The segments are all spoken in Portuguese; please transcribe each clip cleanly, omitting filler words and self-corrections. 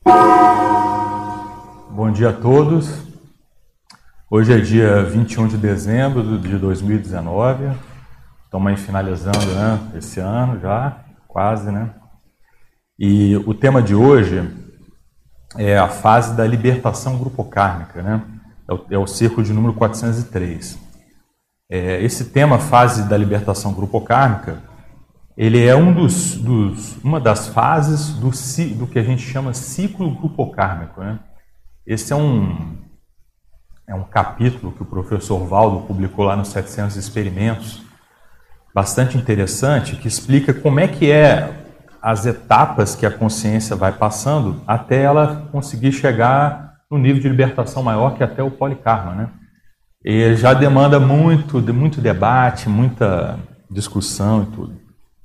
Bom dia a todos. Hoje é dia 21 de dezembro de 2019. Estamos aí finalizando, né, esse ano já, quase, né? E o tema de hoje é a fase da libertação grupocármica, né? É o círculo de número 403. Esse tema, fase da libertação grupocármica, ele é uma das fases do que a gente chama ciclo grupocármico, né? Esse é um capítulo que o professor Valdo publicou lá nos 700 experimentos, bastante interessante, que explica como é que as etapas que a consciência vai passando até ela conseguir chegar no nível de libertação maior, que é até o polikarma, né? E já demanda muito debate, muita discussão e tudo.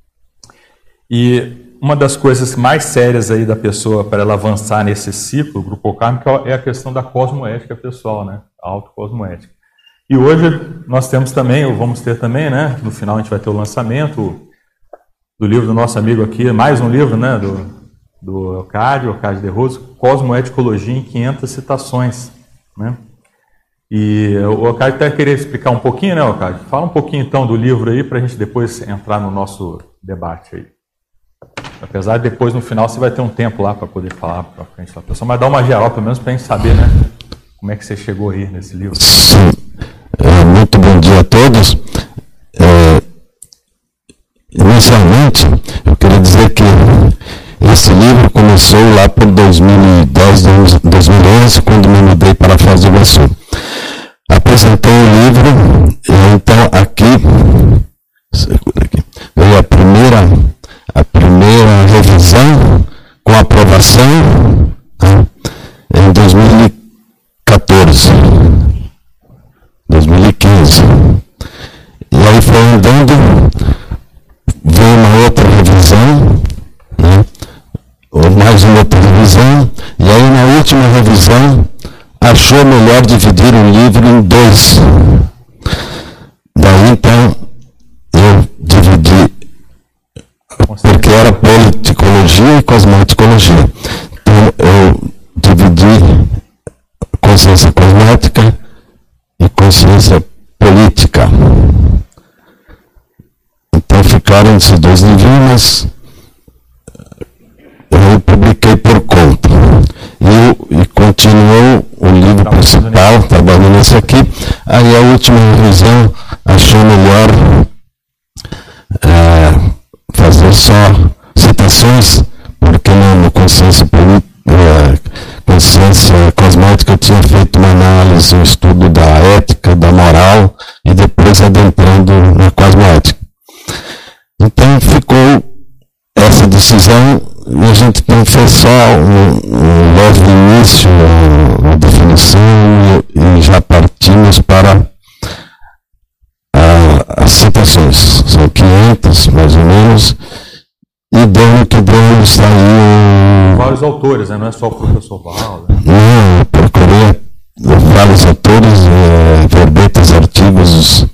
E uma das coisas mais sérias aí da pessoa para ela avançar nesse ciclo grupocármico é a questão da cosmoética pessoal, né? A autocosmoética. E hoje nós temos também, ou vamos ter também, né? No final a gente vai ter o lançamento do livro do nosso amigo aqui, mais um livro, né? Do Leocádio de Rosso, Cosmoeticologia em 500 citações, né? E o Leocádio até queria explicar um pouquinho, né, Leocádio? Fala um pouquinho então do livro aí para a gente depois entrar no nosso debate aí. Apesar de depois no final você vai ter um tempo lá para poder falar para frente da pessoa, mas dá uma geral pelo menos para a gente saber, né? Como é que você chegou aí nesse livro? Sim. Muito bom dia a todos. Inicialmente, eu queria dizer que esse livro começou lá por 2010, 2011, quando me mudei para Foz do Iguaçu. Apresentei o livro, e então aqui veio a primeira revisão com aprovação, né, em 2014, 2015. E aí foi andando, veio uma outra revisão, né, ou mais uma outra revisão, e aí na última revisão achou melhor dividir o livro em dois. Daí então eu dividi, porque era politicologia e cosmoeticologia. Então eu dividi consciência cosmética e consciência política. Então ficaram esses dois livros, eu publiquei por conta. E continuou o livro principal, trabalhando nesse aqui. Aí a última revisão achou melhor fazer só citações, porque no consciência cosmética eu tinha feito uma análise, um estudo da ética, da moral, e depois adentrando na cosmoética. Então ficou essa decisão, e a gente não fez só um leve início, uma definição, e já partimos para as citações. São 500, mais ou menos, e deu que deu, saiu... Vários autores, né? Não é só o professor Valdo. Né? Não, eu procurei vários autores, verbetes, artigos,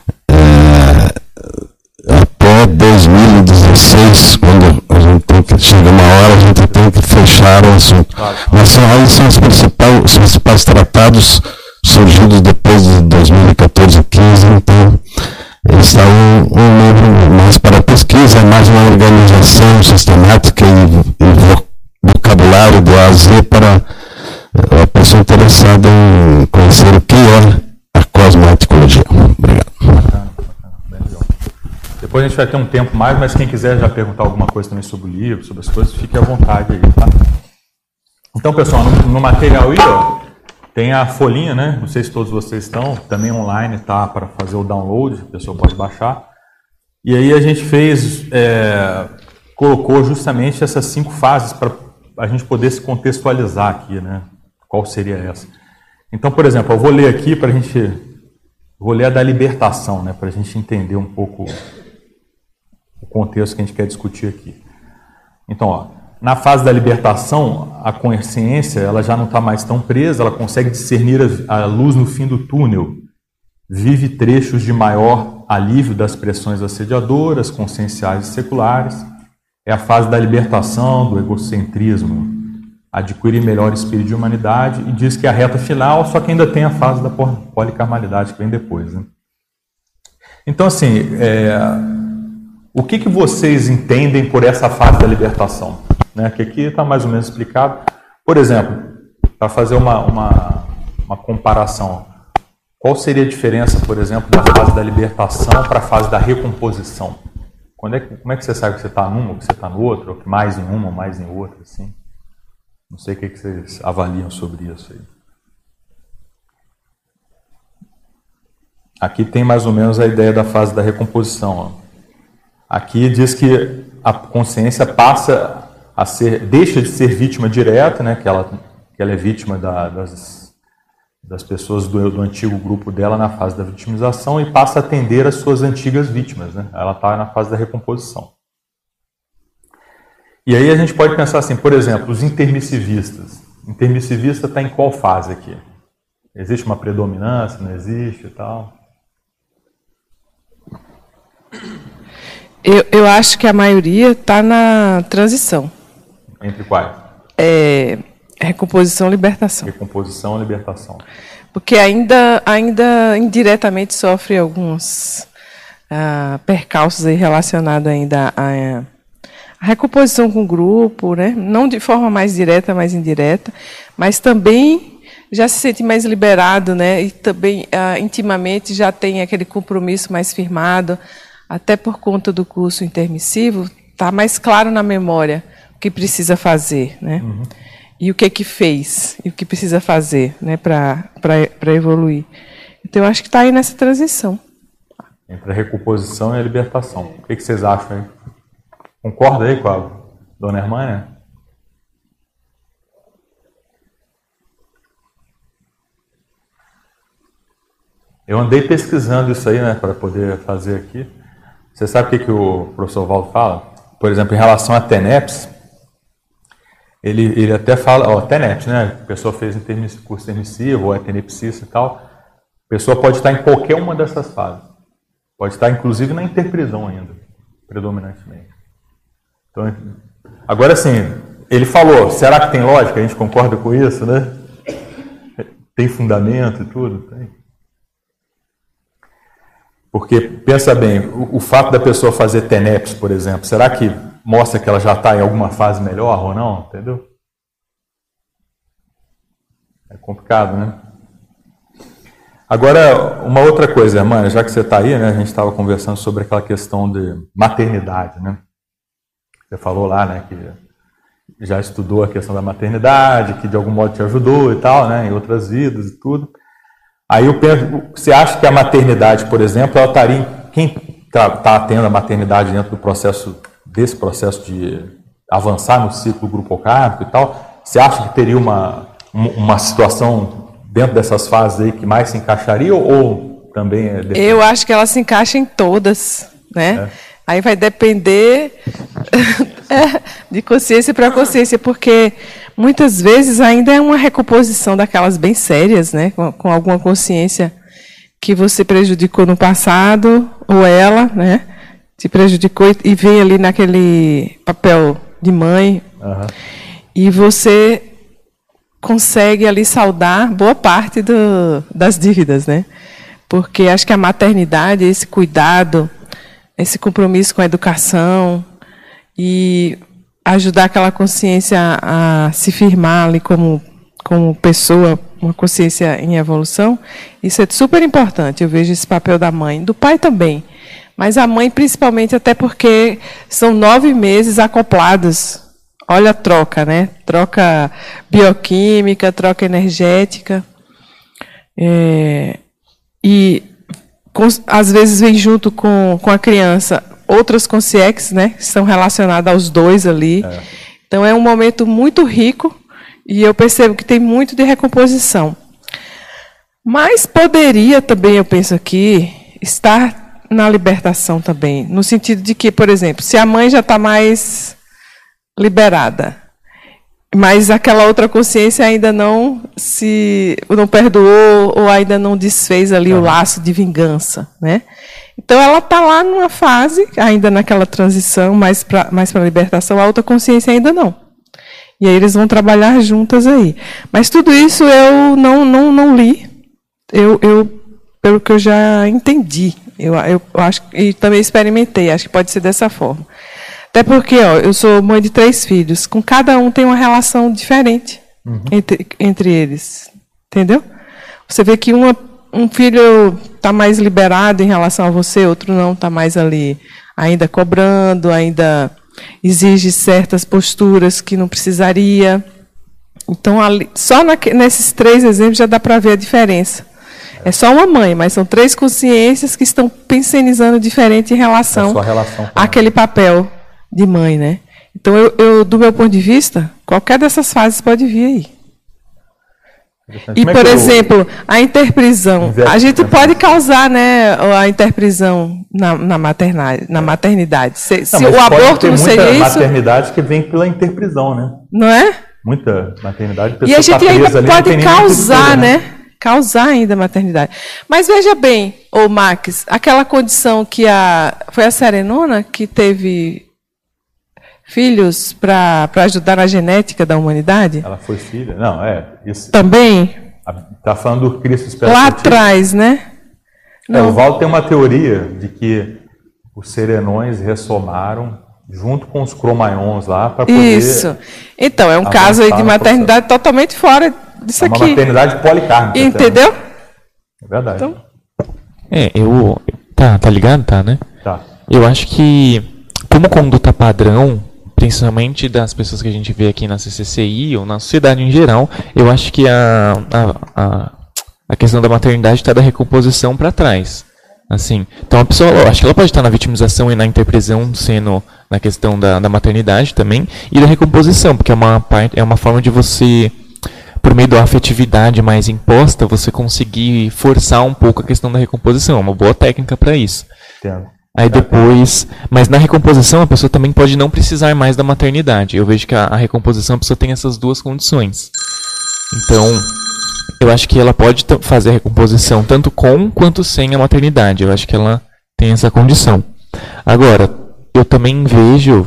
até 2016, quando a gente tem que, chega uma hora, a gente tem que fechar o assunto. Claro. Mas aí são os principais tratados surgidos depois de 2014 e 2015, então esse é um livro mais para pesquisa, mais uma organização sistemática e vocabulário do A a Z para a pessoa interessada em conhecer o que é a cosmoeticologia. Obrigado. Bacana, bem legal. Depois a gente vai ter um tempo mais, mas quem quiser já perguntar alguma coisa também sobre o livro, sobre as coisas, fique à vontade aí, tá? Então, pessoal, no material aí, ó, tem a folhinha, né? Não sei se todos vocês estão, também online, tá? Para fazer o download, a pessoa pode baixar. E aí a gente colocou justamente essas 5 fases para a gente poder se contextualizar aqui, né? Qual seria essa? Então, por exemplo, eu vou ler aqui para a gente, vou ler a da libertação, né? Para a gente entender um pouco o contexto que a gente quer discutir aqui. Então, ó, na fase da libertação, a consciência ela já não está mais tão presa, ela consegue discernir a luz no fim do túnel, vive trechos de maior alívio das pressões assediadoras, conscienciais e seculares. É a fase da libertação do egocentrismo, adquirir melhor espírito de humanidade, e diz que é a reta final, só que ainda tem a fase da policarmalidade que vem depois, né? Então, assim, o que vocês entendem por essa fase da libertação? Né? Que aqui está mais ou menos explicado. Por exemplo, para fazer uma comparação, qual seria a diferença, por exemplo, da fase da libertação para a fase da recomposição? Como é que você sabe que você está numa, ou que você está no outro, ou que mais em uma, ou mais em outra, assim? Não sei o que vocês avaliam sobre isso aí. Aqui tem mais ou menos a ideia da fase da recomposição. Ó. Aqui diz que a consciência passa a deixa de ser vítima direta, né, que ela é vítima das pessoas do antigo grupo dela na fase da vitimização, e passa a atender as suas antigas vítimas. Né? Ela está na fase da recomposição. E aí a gente pode pensar assim, por exemplo, os intermissivistas. Intermissivista está em qual fase aqui? Existe uma predominância, não existe e tal? Eu acho que a maioria está na transição. Entre quais? Recomposição e libertação. Recomposição e libertação. Porque ainda indiretamente sofre alguns percalços aí relacionados ainda à recomposição com o grupo, né? Não de forma mais direta, mais indireta, mas também já se sente mais liberado, né? E também intimamente já tem aquele compromisso mais firmado, até por conta do curso intermissivo, está mais claro na memória o que precisa fazer, né? Uhum. E o que fez, e o que precisa fazer, né, para evoluir. Então, eu acho que está aí nessa transição. Entre a recomposição e a libertação. O que vocês acham aí? Concorda aí com a dona Hermânia? Eu andei pesquisando isso aí, né, para poder fazer aqui. Você sabe o que o professor Valdo fala? Por exemplo, em relação a TENEPS, ele até fala, TENEPS, né? A pessoa fez curso intermissivo, ou é tenepsista e tal. A pessoa pode estar em qualquer uma dessas fases. Pode estar, inclusive, na interprisão ainda, predominantemente. Então, agora, assim, ele falou, será que tem lógica? A gente concorda com isso, né? Tem fundamento e tudo? Tem. Porque, pensa bem, o fato da pessoa fazer TENEPS, por exemplo, será que mostra que ela já está em alguma fase melhor ou não? Entendeu? É complicado, né? Agora, uma outra coisa, irmã, já que você está aí, né, a gente estava conversando sobre aquela questão de maternidade, né? Você falou lá, né, que já estudou a questão da maternidade, que de algum modo te ajudou e tal, né, em outras vidas e tudo. Aí eu penso, você acha que a maternidade, por exemplo, ela estaria, quem está tendo a maternidade dentro desse processo de avançar no ciclo grupocármico e tal, você acha que teria uma situação dentro dessas fases aí que mais se encaixaria ou também é depende? Eu acho que ela se encaixa em todas, né? Aí vai depender de consciência para consciência, porque muitas vezes ainda é uma recomposição daquelas bem sérias, né? Com alguma consciência que você prejudicou no passado, ou ela, né? Te prejudicou e vem ali naquele papel de mãe, e você consegue ali saldar boa parte das dívidas, né? Porque acho que a maternidade, esse cuidado, esse compromisso com a educação e ajudar aquela consciência a se firmar ali como pessoa, uma consciência em evolução, isso é super importante. Eu vejo esse papel da mãe, do pai também, mas a mãe principalmente, até porque são 9 meses acoplados. Olha a troca, né? Troca bioquímica, troca energética. E às vezes vem junto com a criança outras consciências, né? Que estão relacionadas aos dois ali. Então é um momento muito rico e eu percebo que tem muito de recomposição. Mas poderia também, eu penso aqui, estar na libertação também. No sentido de que, por exemplo, se a mãe já está mais liberada, mas aquela outra consciência ainda não perdoou ou ainda não desfez ali o laço de vingança, né? Então ela está lá numa fase, ainda naquela transição, mais para a libertação, a outra consciência ainda não. E aí eles vão trabalhar juntas aí. Mas tudo isso eu não li. Pelo que eu já entendi. Eu acho, e também experimentei, acho que pode ser dessa forma. Até porque eu sou mãe de 3 filhos. Com cada um tem uma relação diferente entre eles. Entendeu? Você vê que um filho está mais liberado em relação a você, outro não, está mais ali ainda cobrando, ainda exige certas posturas que não precisaria. Então, só nesses 3 exemplos já dá para ver a diferença. É só uma mãe, mas são 3 consciências que estão pensionizando diferente em relação àquele papel de mãe, né? Então, do meu ponto de vista, qualquer dessas fases pode vir aí. E, por exemplo, a interprisão. A gente pode causar, né, a interprisão na maternidade. Se o aborto não seria isso... Tem muita maternidade que vem pela interprisão, né? Não é? Muita maternidade. E a gente ainda pode causar, né? Causar ainda a maternidade. Mas veja bem, Max, aquela condição que foi a Serenona que teve filhos para ajudar na genética da humanidade? Ela foi filha? Não, isso. Também? Está falando do Cristo lá atrás, né? O Valdo tem uma teoria de que os serenões ressomaram junto com os cromaions lá para poder... Isso. Então, é um caso aí de maternidade totalmente fora disso aqui. Uma maternidade policármica. Entendeu? Até, né? É verdade. Então... Tá ligado? Tá, né? Tá. Eu acho que, como conduta padrão, principalmente das pessoas que a gente vê aqui na CCCI ou na sociedade em geral, eu acho que a questão da maternidade está da recomposição para trás. Assim, então a pessoa, eu acho que ela pode estar na vitimização e na interprisão, sendo na questão da maternidade também, e da recomposição, porque é uma forma de você, por meio da afetividade mais imposta, você conseguir forçar um pouco a questão da recomposição. É uma boa técnica para isso. Entendo. Aí depois, mas na recomposição a pessoa também pode não precisar mais da maternidade. Eu vejo que a recomposição a pessoa tem essas 2 condições. Então, eu acho que ela pode fazer a recomposição tanto com quanto sem a maternidade. Eu acho que ela tem essa condição. Agora, eu também vejo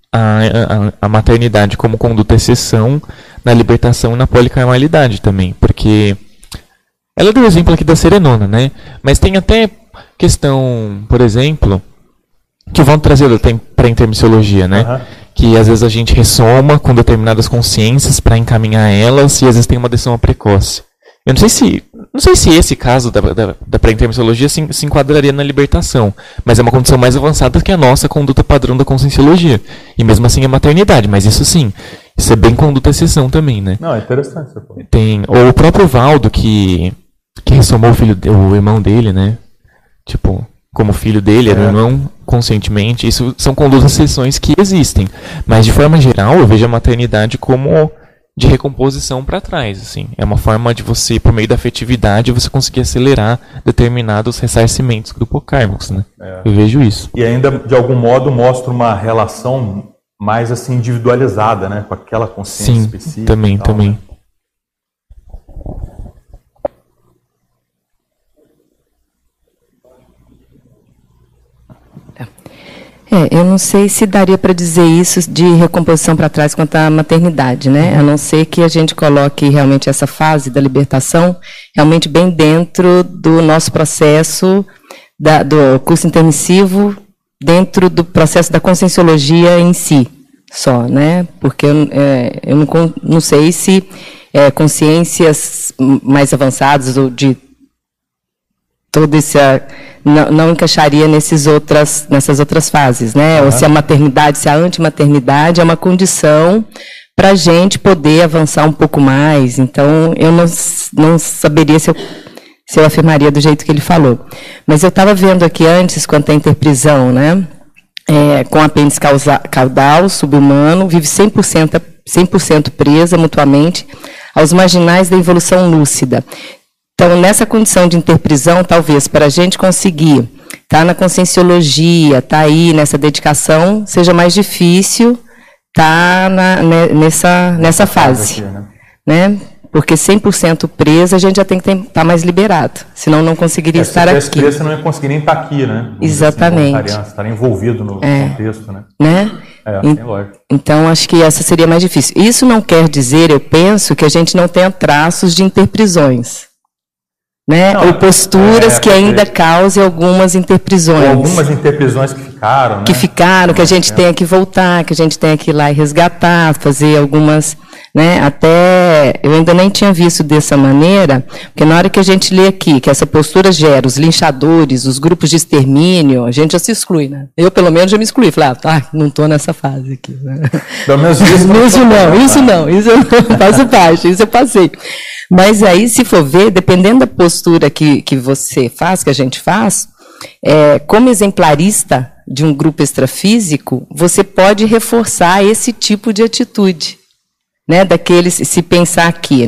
a maternidade como conduta exceção na libertação e na policarmalidade também. Porque ela deu o exemplo aqui da Serenona, né? Mas tem até questão, por exemplo, que vão trazer para a intermissiologia, né? Que às vezes a gente ressoma com determinadas consciências para encaminhar elas e às vezes tem uma decisão precoce. Eu não sei se esse caso da pré-intermissiologia se enquadraria na libertação, mas é uma condição mais avançada que a nossa conduta padrão da conscienciologia. E mesmo assim a maternidade, mas isso sim, isso é bem conduta exceção também, né? Não, é interessante. Ou o próprio Valdo que ressomou o irmão dele, né? Tipo, como filho dele, era um irmão conscientemente. Isso são condutas exceções que existem. Mas de forma geral, eu vejo a maternidade como de recomposição para trás, assim. É uma forma de você, por meio da afetividade, você conseguir acelerar determinados ressarcimentos grupocármicos, né? Eu vejo isso. E ainda, de algum modo, mostra uma relação mais assim individualizada, né? Com aquela consciência específica. Também. Né? Eu não sei se daria para dizer isso de recomposição para trás quanto à maternidade, né? A não ser que a gente coloque realmente essa fase da libertação realmente bem dentro do nosso processo do curso intermissivo, dentro do processo da conscienciologia em si, só, né? Porque eu não sei se consciências mais avançadas ou de todo esse não encaixaria nessas outras fases, né? Ou se a maternidade, se a antimaternidade é uma condição para a gente poder avançar um pouco mais. Então, eu não saberia se eu afirmaria do jeito que ele falou. Mas eu estava vendo aqui antes, quanto à interprisão, né? Com apêndice caudal, subhumano, vive 100% presa mutuamente aos marginais da evolução lúcida. Então, nessa condição de interprisão, talvez, para a gente conseguir estar na conscienciologia, estar aí nessa dedicação, seja mais difícil estar nessa fase. Aqui, né? Porque 100% presa, a gente já tem que estar mais liberado, senão não conseguiria estar aqui. Se presa, você não ia conseguir nem estar aqui, né? Exatamente. Estar envolvido no contexto, né? Tem lógico. Então, acho que essa seria mais difícil. Isso não quer dizer, eu penso, que a gente não tenha traços de interprisões. Né? Ou posturas que ainda causem algumas interprisões. Algumas interprisões que ficaram, né? Que a gente tenha que voltar, que a gente tenha que ir lá e resgatar, fazer algumas... Né? Até eu ainda nem tinha visto dessa maneira, porque na hora que a gente lê aqui que essa postura gera os linchadores, os grupos de extermínio, a gente já se exclui, né? Eu, pelo menos, já me excluí. Falei, não estou nessa fase aqui. Né? Pelo menos isso eu não faço parte, isso eu passei. Mas aí, se for ver, dependendo da postura que você faz, que a gente faz, como exemplarista de um grupo extrafísico, você pode reforçar esse tipo de atitude. Né, daqueles, se pensar aqui,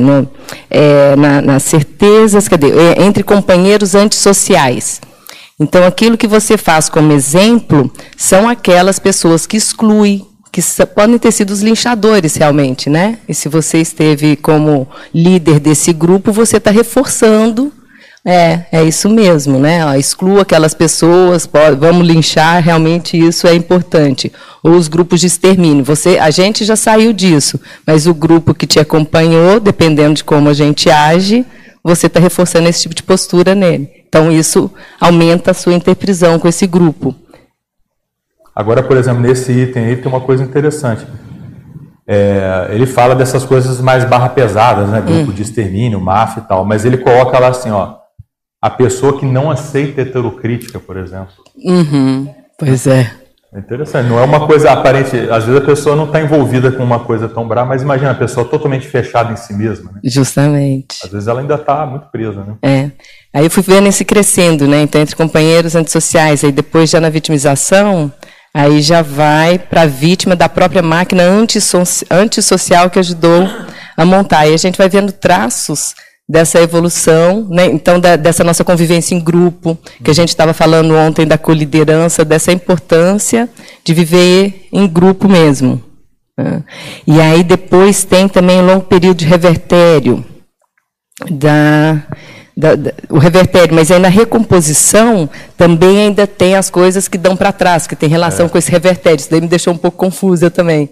nas certezas, entre companheiros antissociais. Então, aquilo que você faz como exemplo são aquelas pessoas que excluem, que podem ter sido os linchadores, realmente. Né? E se você esteve como líder desse grupo, você está reforçando. É isso mesmo, né? Exclua aquelas pessoas, vamos linchar, realmente isso é importante. Ou os grupos de extermínio. A gente já saiu disso, mas o grupo que te acompanhou, dependendo de como a gente age, você está reforçando esse tipo de postura nele. Então, isso aumenta a sua interprisão com esse grupo. Agora, por exemplo, nesse item aí tem uma coisa interessante. Ele fala dessas coisas mais barra pesadas, né? Grupo de extermínio, máfia e tal, mas ele coloca lá assim, a pessoa que não aceita heterocrítica, por exemplo. Pois é. É interessante, não é uma coisa aparente. Às vezes a pessoa não está envolvida com uma coisa tão brava, mas imagina a pessoa totalmente fechada em si mesma. Né? Justamente. Às vezes ela ainda está muito presa. Né? Aí eu fui vendo esse crescendo, né? Então, entre companheiros antissociais, aí depois já na vitimização, aí já vai para a vítima da própria máquina antissocial que ajudou a montar. E a gente vai vendo traços dessa evolução, né? Então, dessa nossa convivência em grupo, que a gente estava falando ontem da coliderança, dessa importância de viver em grupo mesmo. Né? E aí depois tem também um longo período de revertério, o revertério, mas aí na recomposição também ainda tem as coisas que dão para trás, que tem relação com esse revertério. Isso daí me deixou um pouco confusa também.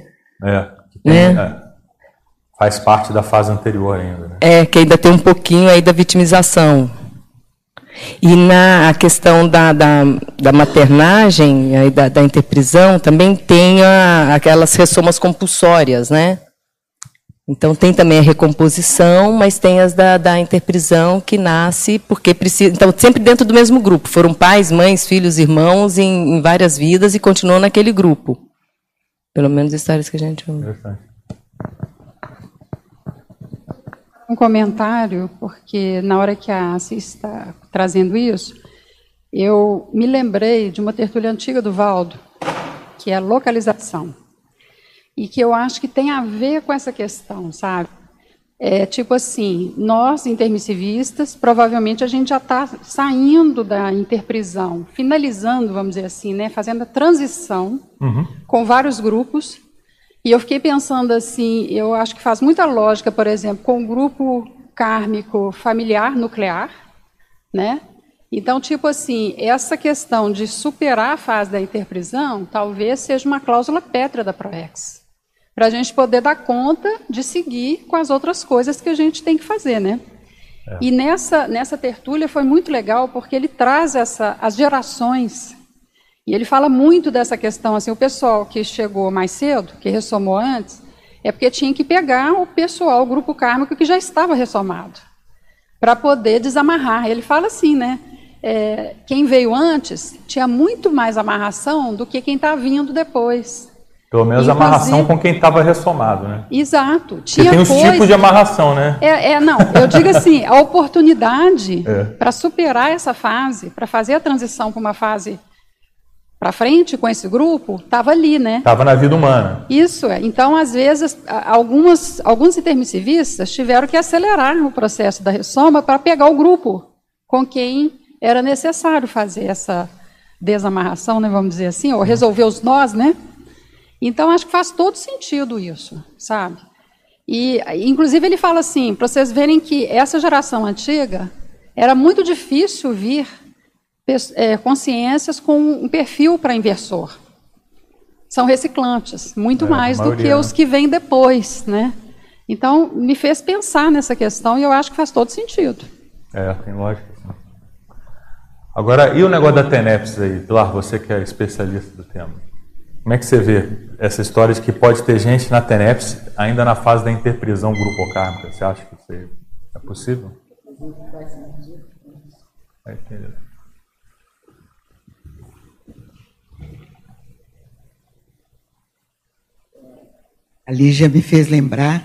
Faz parte da fase anterior ainda. Né? Que ainda tem um pouquinho aí da vitimização. E na questão da maternagem, aí da interprisão, também tem aquelas ressomas compulsórias, né? Então, tem também a recomposição, mas tem as da interprisão que nasce porque precisa... Então, sempre dentro do mesmo grupo. Foram pais, mães, filhos, irmãos em várias vidas e continuam naquele grupo. Pelo menos histórias que a gente ouve. Interessante. Um comentário, porque na hora que a Assis está trazendo isso, eu me lembrei de uma tertúlia antiga do Valdo, que é a localização, e que eu acho que tem a ver com essa questão, sabe? Tipo assim, nós, intermissivistas, provavelmente a gente já está saindo da interprisão, finalizando, vamos dizer assim, né, fazendo a transição com vários grupos. E eu fiquei pensando assim, eu acho que faz muita lógica, por exemplo, com o grupo kármico familiar nuclear, né? Então, tipo assim, essa questão de superar a fase da interprisão talvez seja uma cláusula pétrea da PROEX, para a gente poder dar conta de seguir com as outras coisas que a gente tem que fazer, né? E nessa tertúlia foi muito legal, porque ele traz as gerações. E ele fala muito dessa questão, assim, o pessoal que chegou mais cedo, que ressomou antes, é porque tinha que pegar o pessoal, o grupo kármico que já estava ressomado, para poder desamarrar. Ele fala assim, né? Quem veio antes tinha muito mais amarração do que quem está vindo depois. Pelo menos amarração com quem estava ressomado, né? Exato. Tinha tem uns tipos de amarração, né? Não, eu digo assim, a oportunidade para superar essa fase, para fazer a transição para uma fase para frente com esse grupo, estava ali, né? Estava na vida humana. Isso, Então, às vezes, alguns intermissivistas tiveram que acelerar o processo da ressoma para pegar o grupo com quem era necessário fazer essa desamarração, né, vamos dizer assim, ou resolver os nós, né? Então, acho que faz todo sentido isso, sabe? E, inclusive, ele fala assim, para vocês verem que essa geração antiga era muito difícil vir consciências com um perfil para inversor. são reciclantes, muito mais do que os que vêm depois, né? Então, me fez pensar nessa questão e eu acho que faz todo sentido. Tem lógica. Sim. Agora, e o negócio da TENEPS aí? Pilar, você que é especialista do tema. Como é que você vê essa história de que pode ter gente na TENEPS ainda na fase da interprisão grupocármica? Você acha que isso é possível? Vai entender. A Lígia me fez lembrar,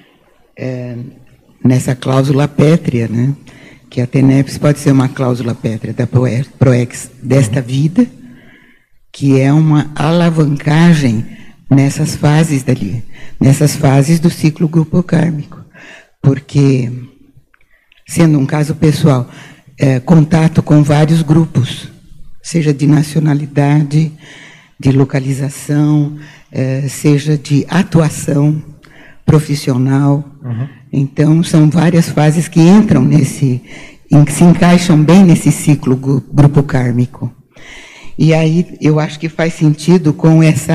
nessa cláusula pétrea, né, que a TENEPS pode ser uma cláusula pétrea da PROEX desta vida, que é uma alavancagem nessas fases dali, nessas fases do ciclo grupocármico. Porque, sendo um caso pessoal, contato com vários grupos, seja de nacionalidade, de localização, seja de atuação profissional. Então, são várias fases que entram se encaixam bem nesse ciclo grupocármico. E aí, eu acho que faz sentido com esse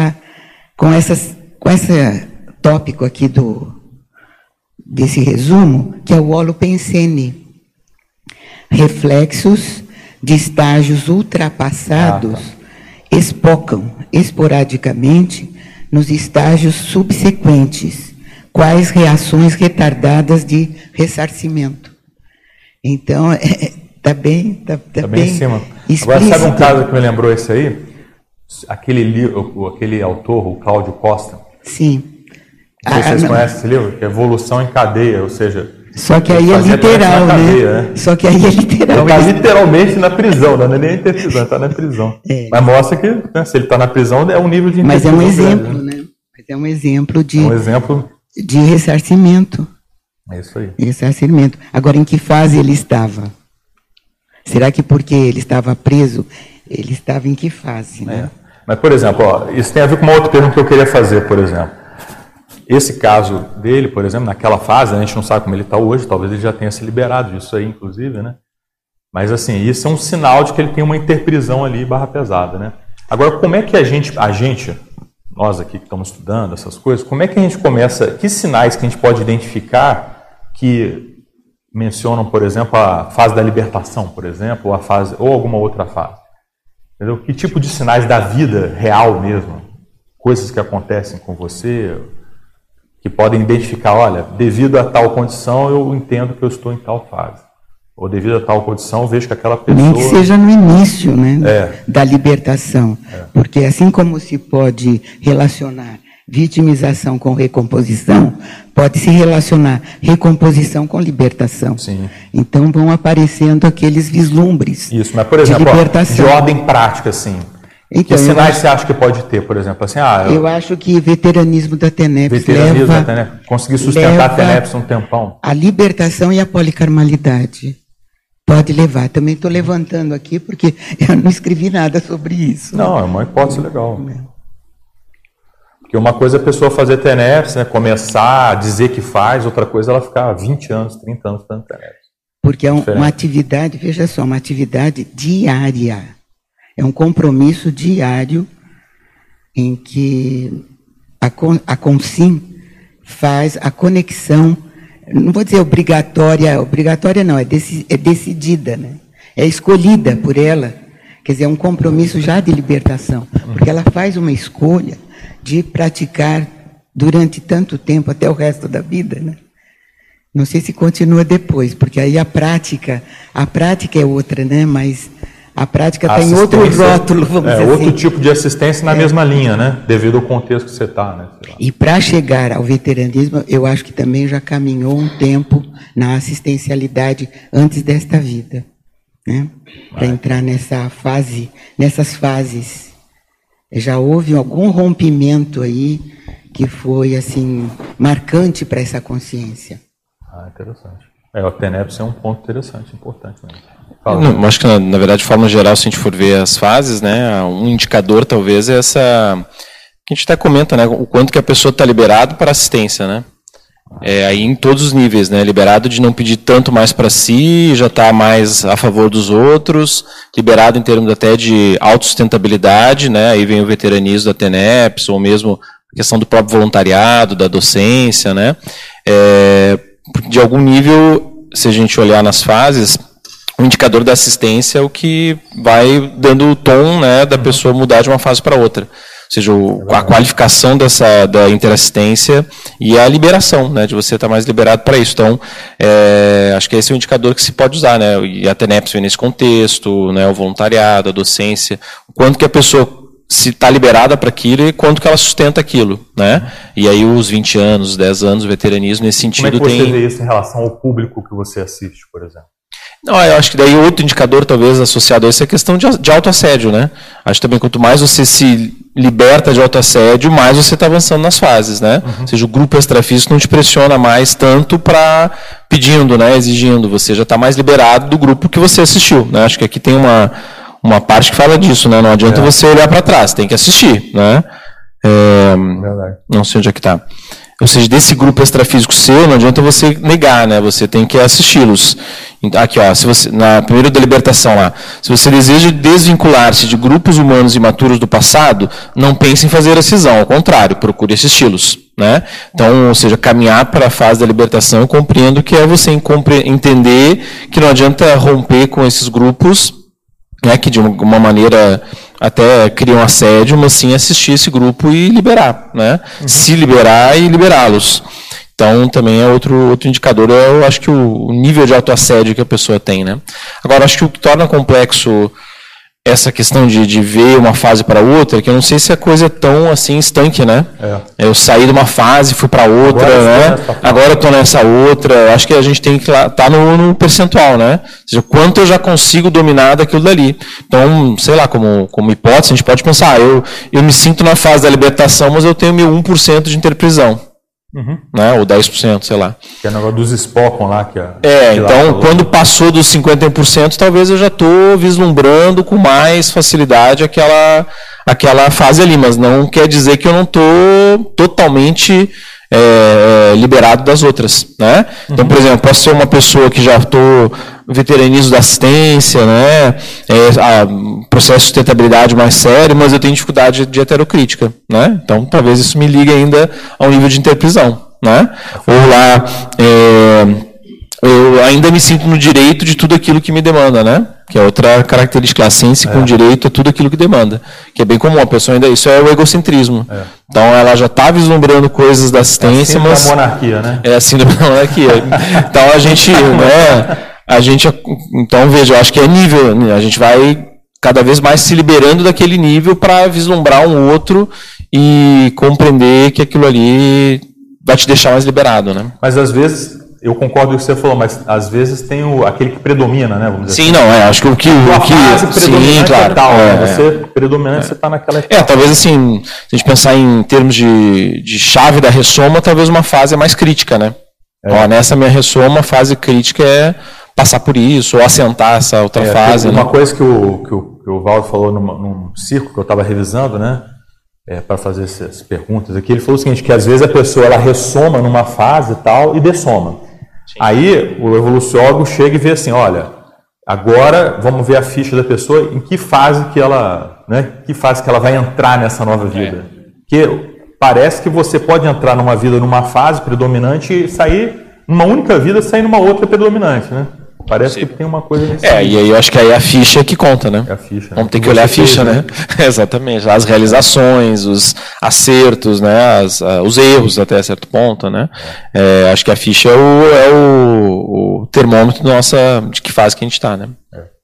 tópico aqui desse resumo, que é o Holopensene. Reflexos de estágios ultrapassados espocam esporadicamente nos estágios subsequentes, quais reações retardadas de ressarcimento. Então, está bem em cima. Explícito. Agora, sabe um caso que me lembrou esse aí? Aquele autor, o Cláudio Costa. Sim. Não sei se vocês conhecem esse livro, que é Evolução em Cadeia, ou seja... Só que aí é literal, cadeia, né? Só que aí é literal. Ele está literalmente na prisão, não é nem interprisão, está na prisão. Mas mostra que, né, se ele está na prisão, é um nível de interprisão. Mas é um exemplo, né? Mas é um exemplo de... de ressarcimento. É isso aí. Ressarcimento. Agora, em que fase ele estava? Será que porque ele estava preso, ele estava em que fase, né? Mas, por exemplo, isso tem a ver com uma outra pergunta que eu queria fazer, por exemplo. Esse caso dele, por exemplo, naquela fase, a gente não sabe como ele está hoje, talvez ele já tenha se liberado disso aí, inclusive, né? Mas, assim, isso é um sinal de que ele tem uma interprisão ali, barra pesada, né? Agora, como é que a gente, nós aqui que estamos estudando essas coisas, como é que a gente começa, que sinais que a gente pode identificar que mencionam, por exemplo, a fase da libertação, por exemplo, ou alguma outra fase? Entendeu? Que tipo de sinais da vida real mesmo? Coisas que acontecem com você, que podem identificar, olha, devido a tal condição eu entendo que eu estou em tal fase. Ou devido a tal condição eu vejo que aquela pessoa... Nem que seja no início, né, da libertação. Porque assim como se pode relacionar vitimização com recomposição, pode se relacionar recomposição com libertação. Sim. Então vão aparecendo aqueles vislumbres. Isso, mas por exemplo, de libertação. De ordem prática, assim. Então, que sinais você acha que pode ter, por exemplo? Assim, eu acho que veteranismo da TENEPS conseguir sustentar a TENEPS um tempão. A libertação e a policarmalidade. Pode levar. Também estou levantando aqui porque eu não escrevi nada sobre isso. Não, é uma hipótese legal. Porque uma coisa é a pessoa fazer TENEPS, né, começar a dizer que faz, outra coisa é ela ficar 20 anos, 30 anos fazendo TENEPS. Porque é uma atividade, veja só, uma atividade diária. É um compromisso diário em que a Consim faz a conexão, não vou dizer obrigatória não, é decidida, né? É escolhida por ela, quer dizer, é um compromisso já de libertação, porque ela faz uma escolha de praticar durante tanto tempo, até o resto da vida, né? Não sei se continua depois, porque aí a prática é outra, né? Mas a prática está em outro rótulo, vamos dizer assim. Outro tipo de assistência na mesma linha, né? Devido ao contexto que você está, né? E para chegar ao veteranismo, eu acho que também já caminhou um tempo na assistencialidade antes desta vida, né? Para entrar nessas fases. Já houve algum rompimento aí que foi, assim, marcante para essa consciência. Interessante. O TENEPS é um ponto interessante, importante mesmo. Não, acho que, na verdade, de forma geral, se a gente for ver as fases, né, um indicador talvez é essa... que a gente até comenta, né, o quanto que a pessoa está liberada para assistência, né? aí em todos os níveis, né? Liberado de não pedir tanto mais para si, já está mais a favor dos outros, liberado em termos até de autossustentabilidade, né? Aí vem o veteranismo da TENEPS, ou mesmo a questão do próprio voluntariado, da docência, né? De algum nível, se a gente olhar nas fases, o indicador da assistência é o que vai dando o tom, né, da pessoa mudar de uma fase para outra. Ou seja, a qualificação da interassistência e a liberação, né, de você estar mais liberado para isso. Então, acho que esse é um indicador que se pode usar, né, e a TENEPS vem nesse contexto, né, o voluntariado, a docência, o quanto que a pessoa se está liberada para aquilo e quanto que ela sustenta aquilo, né? E aí os 20 anos, os 10 anos, o veteranismo nesse sentido tem... Como é que você vê isso em relação ao público que você assiste, por exemplo? Não, eu acho que daí outro indicador, talvez, associado a isso é a questão de autoassédio, né? Acho também que quanto mais você se liberta de autoassédio, mais você está avançando nas fases, né? Ou seja, o grupo extrafísico não te pressiona mais tanto para pedindo, né? Exigindo. Você já está mais liberado do grupo que você assistiu, né? Acho que aqui tem uma parte que fala disso, né? Não adianta você olhar para trás, tem que assistir, né? Não sei onde é que está. Ou seja, desse grupo extrafísico seu, não adianta você negar, né? Você tem que assisti-los. Aqui, ó, se você, na primeira da libertação lá, se você deseja desvincular-se de grupos humanos imaturos do passado, não pense em fazer a cisão, ao contrário, procure assisti-los, né? Então, ou seja, caminhar para a fase da libertação, eu compreendo que é você entender que não adianta romper com esses grupos, né, que de uma maneira até criam assédio, mas sim assistir esse grupo e liberar, né? Se liberar e liberá-los. Então, também é outro indicador, eu acho que o nível de autoassédio que a pessoa tem, né? Agora, acho que o que torna complexo essa questão de ver uma fase para outra, que eu não sei se a coisa é tão assim estanque, né? Eu saí de uma fase, fui para outra, agora eu estou nessa outra. Acho que a gente tem que estar no percentual, né? Ou seja, quanto eu já consigo dominar daquilo dali. Então, sei lá, como hipótese, a gente pode pensar, eu me sinto na fase da libertação, mas eu tenho meu 1% de interprisão. Né? Ou 10%, sei lá. Que é o negócio dos SPOCON lá. Então, quando passou dos 51%, talvez eu já estou vislumbrando com mais facilidade aquela fase ali, mas não quer dizer que eu não estou totalmente liberado das outras, né? Então, por exemplo, posso ser uma pessoa que já estou veteranismo da assistência, né? Processo de sustentabilidade mais sério, mas eu tenho dificuldade de heterocrítica, né? Então, talvez isso me ligue ainda ao nível de interprisão, né? Ou lá, eu ainda me sinto no direito de tudo aquilo que me demanda, né? Que é outra característica, a ciência com direito a tudo aquilo que demanda. Que é bem comum, a pessoa ainda... Isso é o egocentrismo. Então, ela já está vislumbrando coisas da assistência, mas... É a síndrome da monarquia, né? É a síndrome da monarquia. Então, a gente... Então, veja, eu acho que é nível, né? A gente vai cada vez mais se liberando daquele nível para vislumbrar um outro e compreender que aquilo ali vai te deixar mais liberado, né? Mas, às vezes... Eu concordo com o que você falou, mas às vezes tem aquele que predomina, né? Vamos dizer assim. Acho que o que sim, claro. Você predominante, você está naquela etapa. Talvez assim, se a gente pensar em termos de chave da ressoma, talvez uma fase é mais crítica, né? Nessa minha ressoma, a fase crítica é passar por isso, ou assentar essa outra fase. Uma coisa que o Valdo falou num círculo que eu estava revisando, né? Para fazer essas perguntas aqui, ele falou o seguinte, que às vezes a pessoa ela ressoma numa fase e tal e dessoma. Sim. Aí o evoluciólogo chega e vê assim, olha, agora vamos ver a ficha da pessoa, em que fase que ela, né, vai entrar nessa nova vida. Porque parece que você pode entrar numa vida numa fase predominante e sair numa única vida, sair numa outra predominante, né? Parece que tem uma coisa nesse e aí eu acho que aí é a ficha que conta, né? É a ficha, né? Vamos ter que olhar a ficha, né? Exatamente. As realizações, os acertos, né? Os erros até certo ponto, né? Acho que a ficha é o termômetro de que fase que a gente está, né?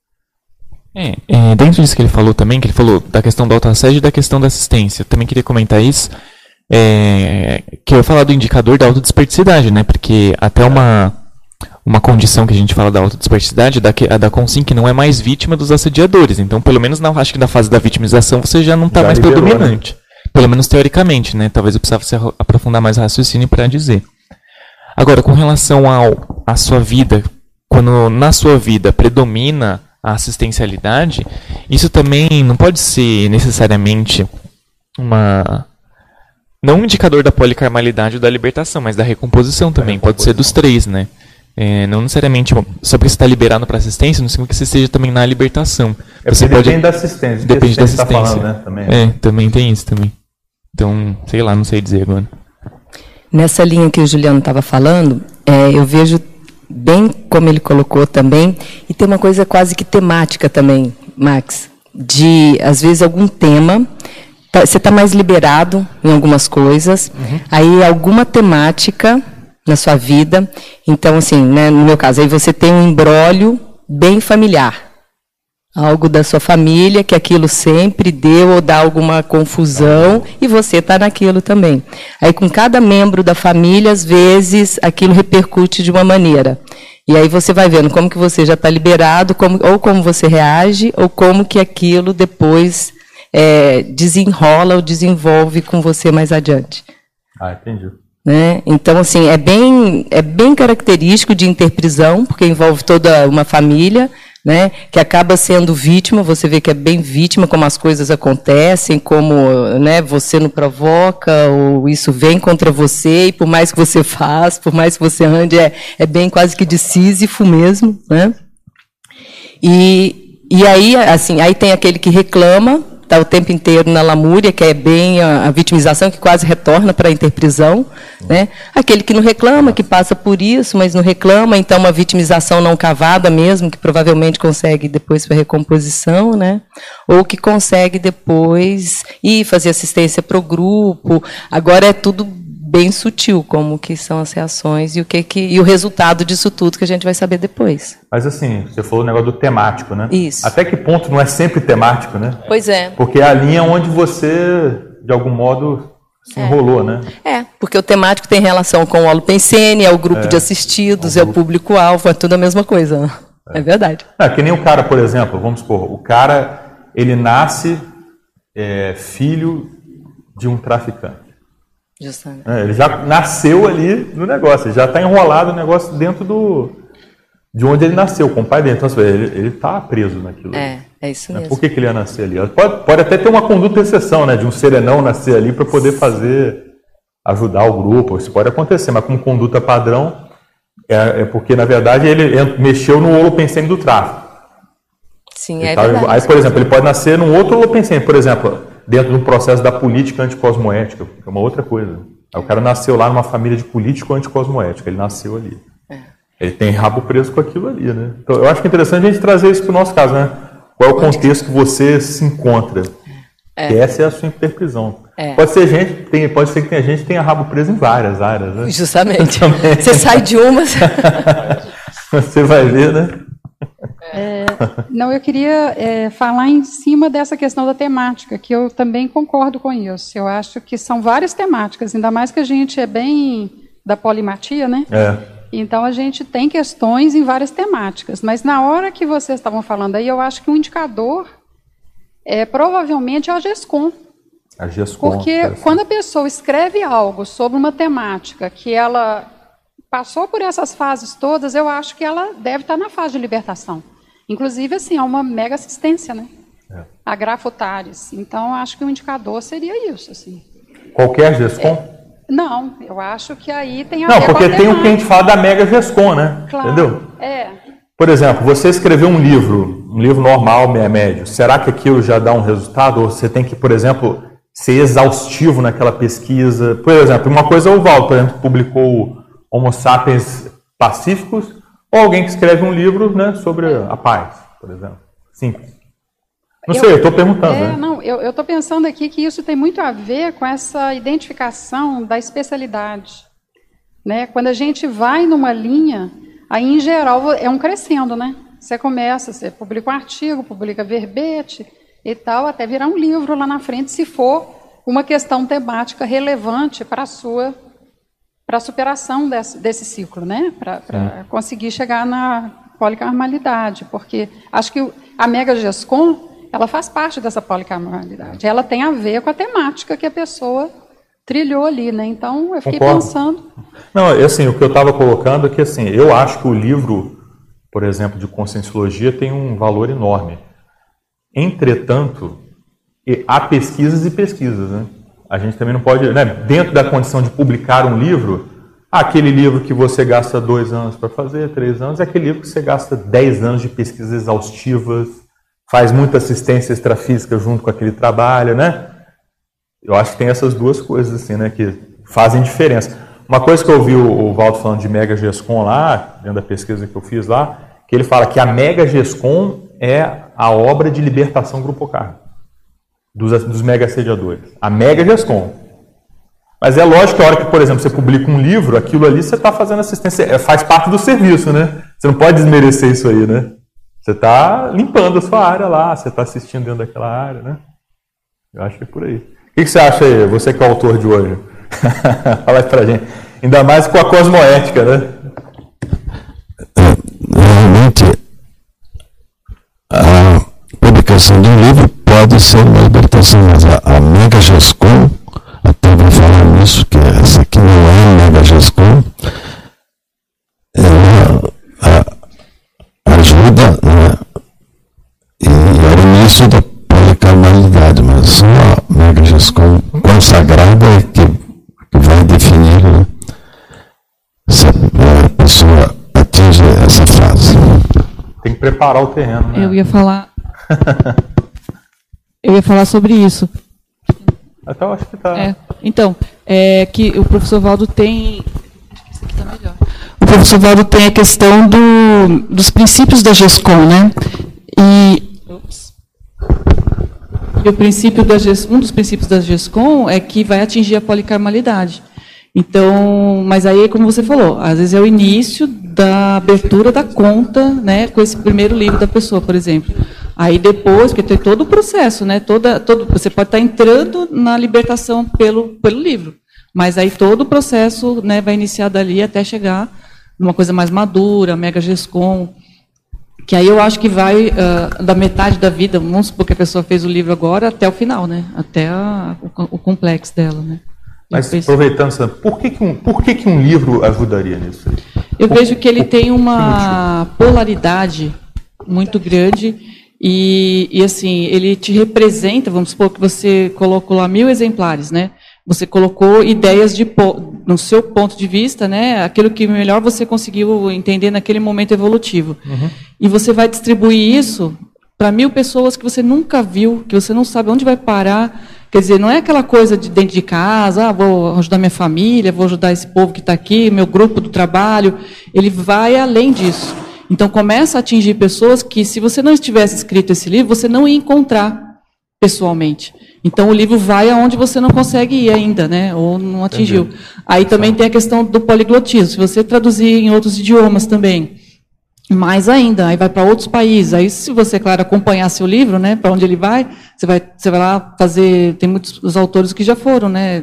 Dentro disso que ele falou também, que ele falou da questão do autoassédio e da questão da assistência, também queria comentar isso, que eu ia falar do indicador da autodesperticidade, né? Porque até uma condição que a gente fala da autodesperticidade, a da Consciência que não é mais vítima dos assediadores. Então, pelo menos acho que na fase da vitimização você já não está mais predominante. Né? Pelo menos teoricamente, né? Talvez eu precisasse aprofundar mais o raciocínio para dizer. Agora, com relação à sua vida, quando na sua vida predomina a assistencialidade, isso também não pode ser necessariamente Não um indicador da policarmalidade ou da libertação, mas da recomposição também. Pode ser dos três, né? Não necessariamente só porque você está liberado para assistência, não significa que você esteja também na libertação. Você pode... Depende da assistência. Depende da assistência. Tá falando, né? Também. Também tem isso também. Então, sei lá, não sei dizer agora. Nessa linha que o Juliano estava falando, eu vejo bem como ele colocou também, e tem uma coisa quase que temática também, Max, de, às vezes, algum tema, você está mais liberado em algumas coisas, aí alguma temática na sua vida, então, assim, né, no meu caso, aí você tem um imbróglio bem familiar, algo da sua família, que aquilo sempre deu ou dá alguma confusão, e você está naquilo também. Aí, com cada membro da família, às vezes, aquilo repercute de uma maneira. E aí você vai vendo como que você já está liberado, ou como você reage, ou como que aquilo depois desenrola ou desenvolve com você mais adiante. Entendi. Né? Então, assim, é bem característico de interprisão, porque envolve toda uma família, né, que acaba sendo vítima. Você vê que é bem vítima, como as coisas acontecem, como, né, você não provoca, ou isso vem contra você, e por mais que você faça, por mais que você ande, é bem quase que de Sísifo mesmo, né? E aí, assim, aí tem aquele que reclama, está o tempo inteiro na lamúria, que é bem a vitimização, que quase retorna para a interprisão, né? Aquele que não reclama, que passa por isso, mas não reclama, então uma vitimização não cavada mesmo, que provavelmente consegue depois para recomposição, né? Ou que consegue depois ir fazer assistência para o grupo. Agora é tudo bem sutil, como que são as reações e o resultado disso tudo que a gente vai saber depois. Mas assim, você falou o negócio do temático, né? Isso. Até que ponto não é sempre temático, né? Pois é. Porque é a linha onde você, de algum modo, se enrolou, né? Porque o temático tem relação com o holopensene, é o grupo de assistidos, é o público-alvo, é tudo a mesma coisa. É verdade. Que nem o cara, por exemplo, vamos supor, o cara, ele nasce filho de um traficante. Justamente. Ele já nasceu ali no negócio, ele já está enrolado o negócio dentro de onde ele nasceu, com o pai dele. Então, ele está preso naquilo. É isso mesmo. Por que ele ia nascer ali? Pode até ter uma conduta exceção, né, de um serenão nascer ali para poder ajudar o grupo. Isso pode acontecer, mas como conduta padrão, porque, na verdade, ele mexeu no holopensene do tráfico. Sim, verdade. Aí, por exemplo, ele pode nascer num outro holopensene, por exemplo, dentro do processo da política anticosmoética, que é uma outra coisa. Aí o cara nasceu lá numa família de político anticosmoética, ele nasceu ali. Ele tem rabo preso com aquilo ali, né? Então, eu acho que é interessante a gente trazer isso para o nosso caso, né? Qual é o contexto que você se encontra? Que essa é a sua interprisão. Pode ser que tenha gente que tenha rabo preso em várias áreas, né? Justamente. Você sai de uma... Você vai ver, né? Não, eu queria falar em cima dessa questão da temática, que eu também concordo com isso. Eu acho que são várias temáticas, ainda mais que a gente é bem da polimatia, né? Então, a gente tem questões em várias temáticas. Mas, na hora que vocês estavam falando aí, eu acho que um indicador provavelmente é a GESCOM. A GESCOM. Porque quando a pessoa escreve algo sobre uma temática que ela passou por essas fases todas, eu acho que ela deve estar na fase de libertação. Inclusive, assim, é uma mega assistência, né? A Grafutares. Então, acho que o indicador seria isso, assim. Qualquer GESCOM? Não, eu acho que aí tem a ver com a Não, porque tem o que a gente fala da mega GESCOM, né? Claro, entendeu? Por exemplo, você escreveu um livro normal, médio, será que aquilo já dá um resultado? Ou você tem que, por exemplo, ser exaustivo naquela pesquisa? Por exemplo, uma coisa é o Valdo, por exemplo, publicou Homo sapiens pacíficos, ou alguém que escreve um livro, né, sobre a paz, por exemplo. Simples. Não sei, eu estou perguntando. Né? Não, eu estou pensando aqui que isso tem muito a ver com essa identificação da especialidade. Né? Quando a gente vai numa linha, aí, em geral, é um crescendo, né? Você publica um artigo, publica verbete e tal, até virar um livro lá na frente, se for uma questão temática relevante para a superação desse ciclo, né? Para conseguir chegar na policarmalidade, porque acho que a Mega GESCOM, ela faz parte dessa policarmalidade. Ela tem a ver com a temática que a pessoa trilhou ali, né? Então, eu fiquei pensando... Não, assim, o que eu estava colocando é que, assim, eu acho que o livro, por exemplo, de Conscienciologia tem um valor enorme. Entretanto, há pesquisas e pesquisas, né? a gente também não pode, né, dentro da condição de publicar um livro, aquele livro que você gasta 2 anos para fazer, 3 anos, é aquele livro que você gasta 10 anos de pesquisas exaustivas, faz muita assistência extrafísica junto com aquele trabalho, né? Eu acho que tem essas duas coisas assim, né, que fazem diferença. Uma coisa que eu ouvi o Valdo falando de Mega GESCOM lá, dentro da pesquisa que eu fiz lá, que ele fala que a Mega GESCOM é a obra de libertação Grupo Carmo, dos mega assediadores. A Mega GESCOM. Mas é lógico que a hora que, por exemplo, você publica um livro, aquilo ali você está fazendo assistência, faz parte do serviço, né? Você não pode desmerecer isso aí, né? Você está limpando a sua área lá, você está assistindo dentro daquela área, né? Eu acho que é por aí. O que você acha aí, você que é o autor de hoje? Fala aí pra gente. Ainda mais com a cosmoética, né? Realmente, a publicação de um livro pode ser uma libertação, mas a Mega GESCOM, até vou falar nisso, que essa aqui não é a Mega GESCOM, ela ajuda, né, e é o início da policarnalidade, mas só a Mega GESCOM consagrada é que vai definir, né, se a pessoa atinge essa fase. Tem que preparar o terreno, né? Eu ia falar sobre isso. Até eu acho que tá. Então, que o professor Valdo tem. Esse aqui tá melhor. O professor Valdo tem a questão dos princípios da GESCOM, né? E o princípio um dos princípios da GESCOM é que vai atingir a policarmalidade. Então, mas aí, como você falou, às vezes é o início da abertura da conta, né, com esse primeiro livro da pessoa, por exemplo. Aí depois, porque tem todo o processo, né, você pode estar entrando na libertação pelo livro, mas aí todo o processo, né, vai iniciar dali até chegar numa coisa mais madura, Mega GESCOM, que aí eu acho que vai da metade da vida, vamos supor que a pessoa fez o livro agora, até o final, né, até o complexo dela, né. Mas, aproveitando, por que um livro ajudaria nisso? Eu vejo que ele tem uma polaridade muito grande e assim, ele te representa, vamos supor que você colocou lá 1000 exemplares, né? Você colocou ideias no seu ponto de vista, né? Aquilo que melhor você conseguiu entender naquele momento evolutivo. Uhum. E você vai distribuir isso para 1000 pessoas que você nunca viu, que você não sabe onde vai parar. Quer dizer, não é aquela coisa de dentro de casa, vou ajudar minha família, vou ajudar esse povo que está aqui, meu grupo do trabalho. Ele vai além disso. Então, começa a atingir pessoas que, se você não tivesse escrito esse livro, você não ia encontrar pessoalmente. Então, o livro vai aonde você não consegue ir ainda, né? Ou não atingiu. Entendi. Aí também tem a questão do poliglotismo. Se você traduzir em outros idiomas também, mais ainda, aí vai para outros países. Aí, se você, claro, acompanhar seu livro, né, para onde ele vai, você vai lá fazer. Tem muitos autores que já foram, né,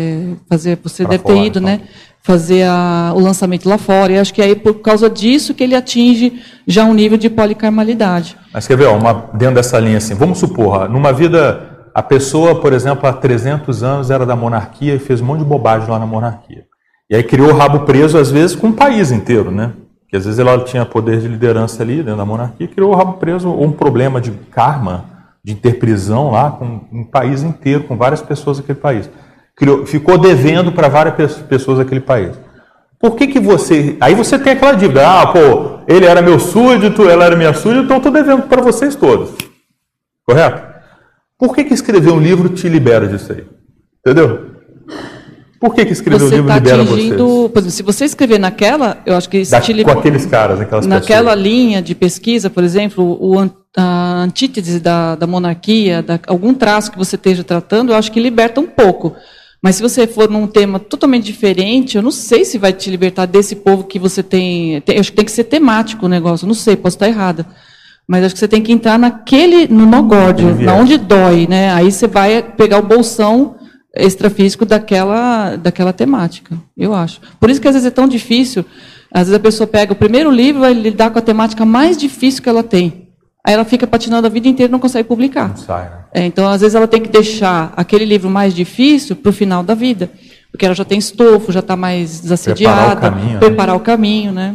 fazer. Você pra deve fora, ter ido, então, né, fazer o lançamento lá fora. E acho que aí por causa disso que ele atinge já um nível de policarmalidade. Mas quer ver, dentro dessa linha assim, vamos supor, numa vida a pessoa, por exemplo, há 300 anos era da monarquia e fez um monte de bobagem lá na monarquia. E aí criou o rabo preso às vezes com um país inteiro, né? Que às vezes ela tinha poder de liderança ali dentro da monarquia, criou o rabo preso, ou um problema de karma, de interprisão lá, com um país inteiro, com várias pessoas daquele país. Ficou devendo para várias pessoas daquele país. Por que você... Aí você tem aquela dívida, ele era meu súdito, ela era minha súdita, então eu estou devendo para vocês todos. Correto? Por que escrever um livro te libera disso aí? Entendeu? Por que escrever um livro libera vocês? Por exemplo, se você escrever naquela, eu acho que isso te libera. Com aqueles caras, aquelas naquela pessoas. Linha de pesquisa, por exemplo, a antítese da monarquia, algum traço que você esteja tratando, eu acho que liberta um pouco. Mas se você for num tema totalmente diferente, eu não sei se vai te libertar desse povo que você tem. Eu acho que tem que ser temático o negócio, não sei, posso estar errada. Mas acho que você tem que entrar no nogórdio, onde dói, né? Aí você vai pegar o bolsão extrafísico daquela temática, eu acho. Por isso que às vezes é tão difícil, às vezes a pessoa pega o primeiro livro e vai lidar com a temática mais difícil que ela tem. Aí ela fica patinando a vida inteira e não consegue publicar. Não sai, né? Então, às vezes, ela tem que deixar aquele livro mais difícil para o final da vida, porque ela já tem estofo, já está mais desassediada, preparar o caminho, né?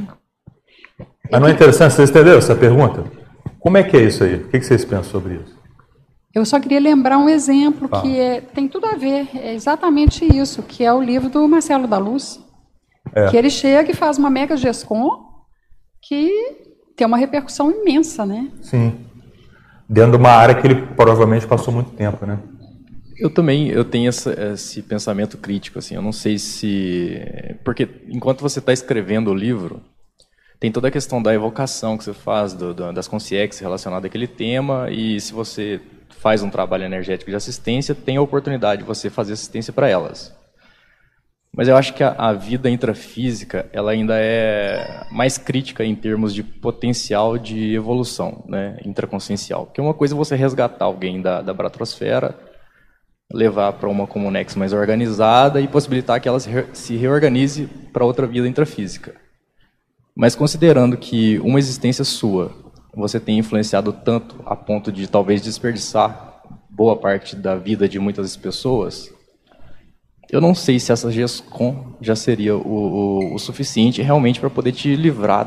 Mas não é interessante, vocês entenderam essa pergunta? Como é que é isso aí? O que vocês pensam sobre isso? Eu só queria lembrar um exemplo que tem tudo a ver, é exatamente isso, que é o livro do Marcelo da Luz, que ele chega e faz uma mega GESCOM que tem uma repercussão imensa, né? Sim. Dentro de uma área que ele provavelmente passou muito tempo, né? Eu tenho esse pensamento crítico, assim, eu não sei se... Porque enquanto você está escrevendo o livro, tem toda a questão da evocação que você faz, das consciências relacionadas àquele tema, e se você faz um trabalho energético de assistência, tem a oportunidade de você fazer assistência para elas. Mas eu acho que a vida intrafísica ela ainda é mais crítica em termos de potencial de evolução, né, intraconsciencial. Porque uma coisa é você resgatar alguém da baratrosfera, levar para uma comunex mais organizada e possibilitar que ela se reorganize para outra vida intrafísica. Mas considerando que uma existência sua, você tem influenciado tanto a ponto de talvez desperdiçar boa parte da vida de muitas pessoas, eu não sei se essa GESCOM já seria o suficiente realmente para poder te livrar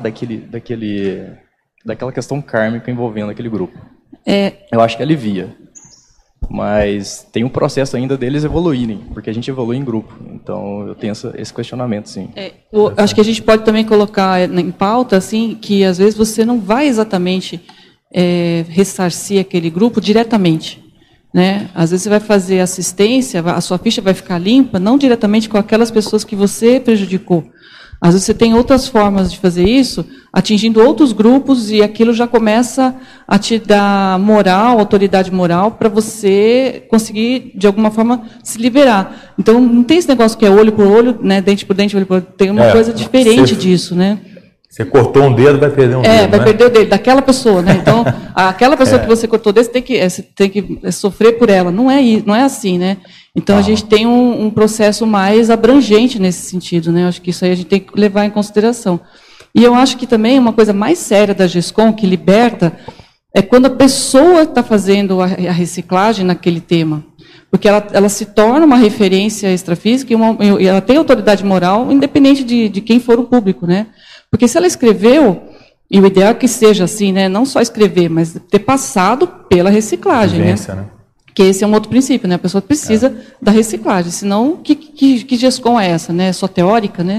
daquela questão kármica envolvendo aquele grupo. Eu acho que alivia. Mas tem um processo ainda deles evoluírem, porque a gente evolui em grupo. Então, eu tenho esse questionamento, sim. Acho que a gente pode também colocar em pauta, assim, que às vezes você não vai exatamente ressarcir aquele grupo diretamente. Né? Às vezes você vai fazer assistência, a sua ficha vai ficar limpa, não diretamente com aquelas pessoas que você prejudicou. Às vezes você tem outras formas de fazer isso, atingindo outros grupos, e aquilo já começa a te dar moral, autoridade moral, para você conseguir, de alguma forma, se liberar. Então, não tem esse negócio que é olho por olho, né, dente por dente, olho por olho. Tem uma coisa diferente disso, né? Você cortou um dedo, vai perder um dedo. Vai perder o dedo daquela pessoa, né? Então, aquela pessoa que você cortou desse, você tem que sofrer por ela. Não é assim, né? Então, a gente tem um processo mais abrangente nesse sentido, né? Eu acho que isso aí a gente tem que levar em consideração. E eu acho que também uma coisa mais séria da GESCOM, que liberta, é quando a pessoa está fazendo a reciclagem naquele tema. Porque ela se torna uma referência extrafísica e ela tem autoridade moral, independente de quem for o público, né? Porque se ela escreveu, e o ideal é que seja assim, né? Não só escrever, mas ter passado pela reciclagem, vivência, né? Que esse é um outro princípio, né? A pessoa precisa da reciclagem, senão que GESCOM é essa, né? Só teórica, né?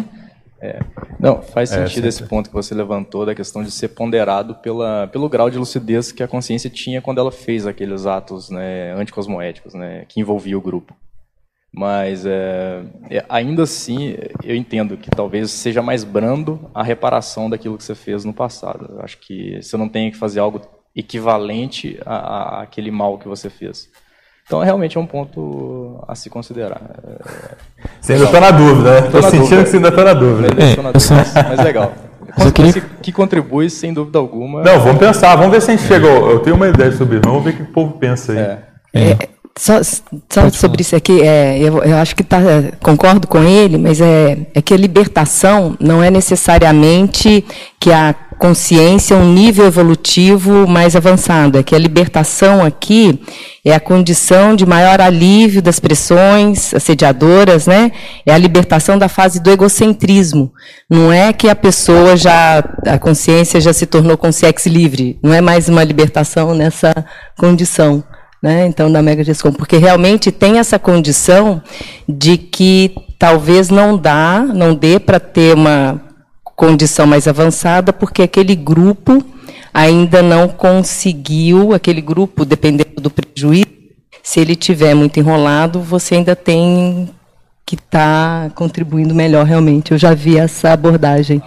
Não, faz sentido esse ponto que você levantou da questão de ser ponderado pelo grau de lucidez que a consciência tinha quando ela fez aqueles atos, né, anticosmoéticos, né, que envolvia o grupo. Mas, ainda assim, eu entendo que talvez seja mais brando a reparação daquilo que você fez no passado. Eu acho que você não tem que fazer algo equivalente àquele mal que você fez. Então, realmente é um ponto a se considerar. Você ainda está na dúvida, né? Estou sentindo que você ainda está na dúvida. Mas legal. Que contribui, sem dúvida alguma. Não, vamos pensar, vamos ver se a gente chegou. Eu tenho uma ideia sobre isso, vamos ver o que o povo pensa aí. Só sobre isso aqui, eu acho que concordo com ele, mas é que a libertação não é necessariamente que a consciência é um nível evolutivo mais avançado, é que a libertação aqui é a condição de maior alívio das pressões assediadoras, né? É a libertação da fase do egocentrismo. Não é que a pessoa a consciência já se tornou consciência livre, não é mais uma libertação nessa condição. Né? Então, da Mega GESCOM, porque realmente tem essa condição de que talvez não dê para ter uma condição mais avançada, porque aquele grupo ainda não conseguiu, dependendo do prejuízo, se ele tiver muito enrolado, você ainda tem que estar contribuindo melhor, realmente. Eu já vi essa abordagem.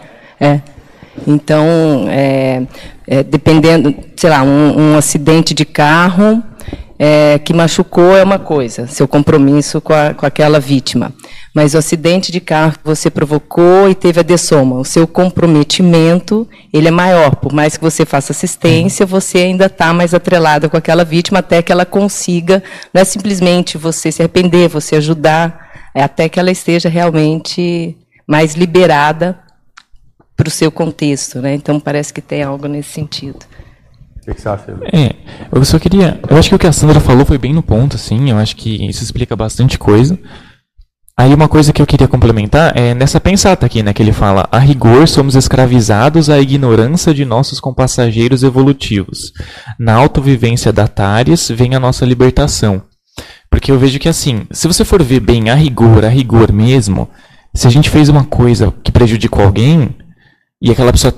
Então, dependendo, sei lá, um acidente de carro que machucou é uma coisa, seu compromisso com aquela vítima. Mas o acidente de carro que você provocou e teve a dessoma, o seu comprometimento, ele é maior. Por mais que você faça assistência, você ainda está mais atrelada com aquela vítima até que ela consiga, não é simplesmente você se arrepender, você ajudar, até que ela esteja realmente mais liberada para o seu contexto, né? Então, parece que tem algo nesse sentido. O que você acha? Eu acho que o que a Sandra falou foi bem no ponto, assim, eu acho que isso explica bastante coisa. Aí uma coisa que eu queria complementar é nessa pensata aqui, né, que ele fala: a rigor somos escravizados à ignorância de nossos compassageiros evolutivos. Na autovivência da Tares vem a nossa libertação. Porque eu vejo que assim, se você for ver bem a rigor mesmo, se a gente fez uma coisa que prejudicou alguém, e aquela pessoa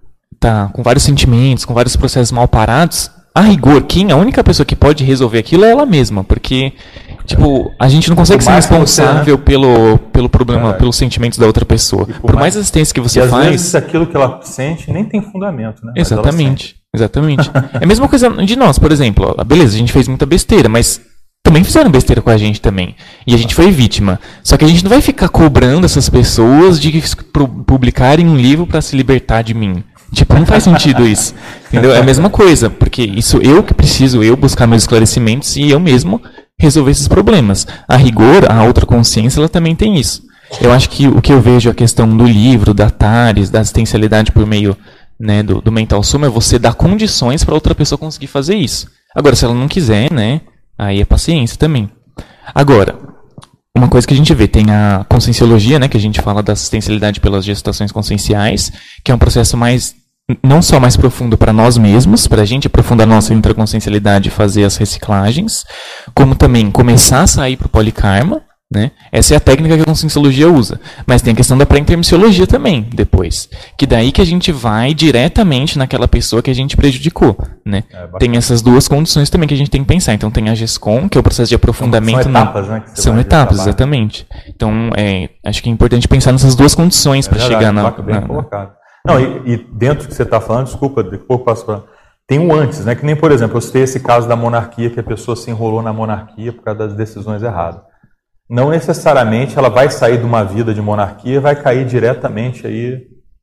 tá com vários sentimentos, com vários processos mal parados, a rigor, a única pessoa que pode resolver aquilo é ela mesma, porque tipo, a gente não consegue ser responsável pelo problema, pelos sentimentos da outra pessoa. Por mais assistência que você faz... Às vezes aquilo que ela sente nem tem fundamento, né? Exatamente. É a mesma coisa de nós, por exemplo. Beleza, a gente fez muita besteira, mas também fizeram besteira com a gente também. E a gente foi vítima. Só que a gente não vai ficar cobrando essas pessoas de publicarem um livro para se libertar de mim. Tipo, não faz sentido isso. Entendeu? É a mesma coisa, porque isso eu que preciso, eu buscar meus esclarecimentos e eu mesmo resolver esses problemas. A rigor, a outra consciência, ela também tem isso. Eu acho que o que eu vejo a questão do livro, da Tares, da assistencialidade por meio, né, do Mental Soma, é você dar condições para outra pessoa conseguir fazer isso. Agora, se ela não quiser, né, aí é paciência também. Agora, uma coisa que a gente vê, tem a conscienciologia, né, que a gente fala da assistencialidade pelas gestações conscienciais, que é um processo não só mais profundo para nós mesmos, para a gente aprofundar a nossa intraconsciencialidade e fazer as reciclagens, como também começar a sair para o polikarma, né? Essa é a técnica que a conscienciologia usa. Mas tem a questão da pré-intermissiologia também, depois. Que daí que a gente vai diretamente naquela pessoa que a gente prejudicou, né? Tem essas duas condições também que a gente tem que pensar. Então tem a GESCOM, que é o processo de aprofundamento. São etapas, né? São etapas, exatamente. Então, acho que é importante pensar nessas duas condições para chegar na... Bem colocado. Não, e dentro do que você está falando, desculpa, daqui a pouco passo para... Tem um antes, né? Que nem, por exemplo, eu citei esse caso da monarquia, que a pessoa se enrolou na monarquia por causa das decisões erradas. Não necessariamente ela vai sair de uma vida de monarquia e vai cair diretamente aí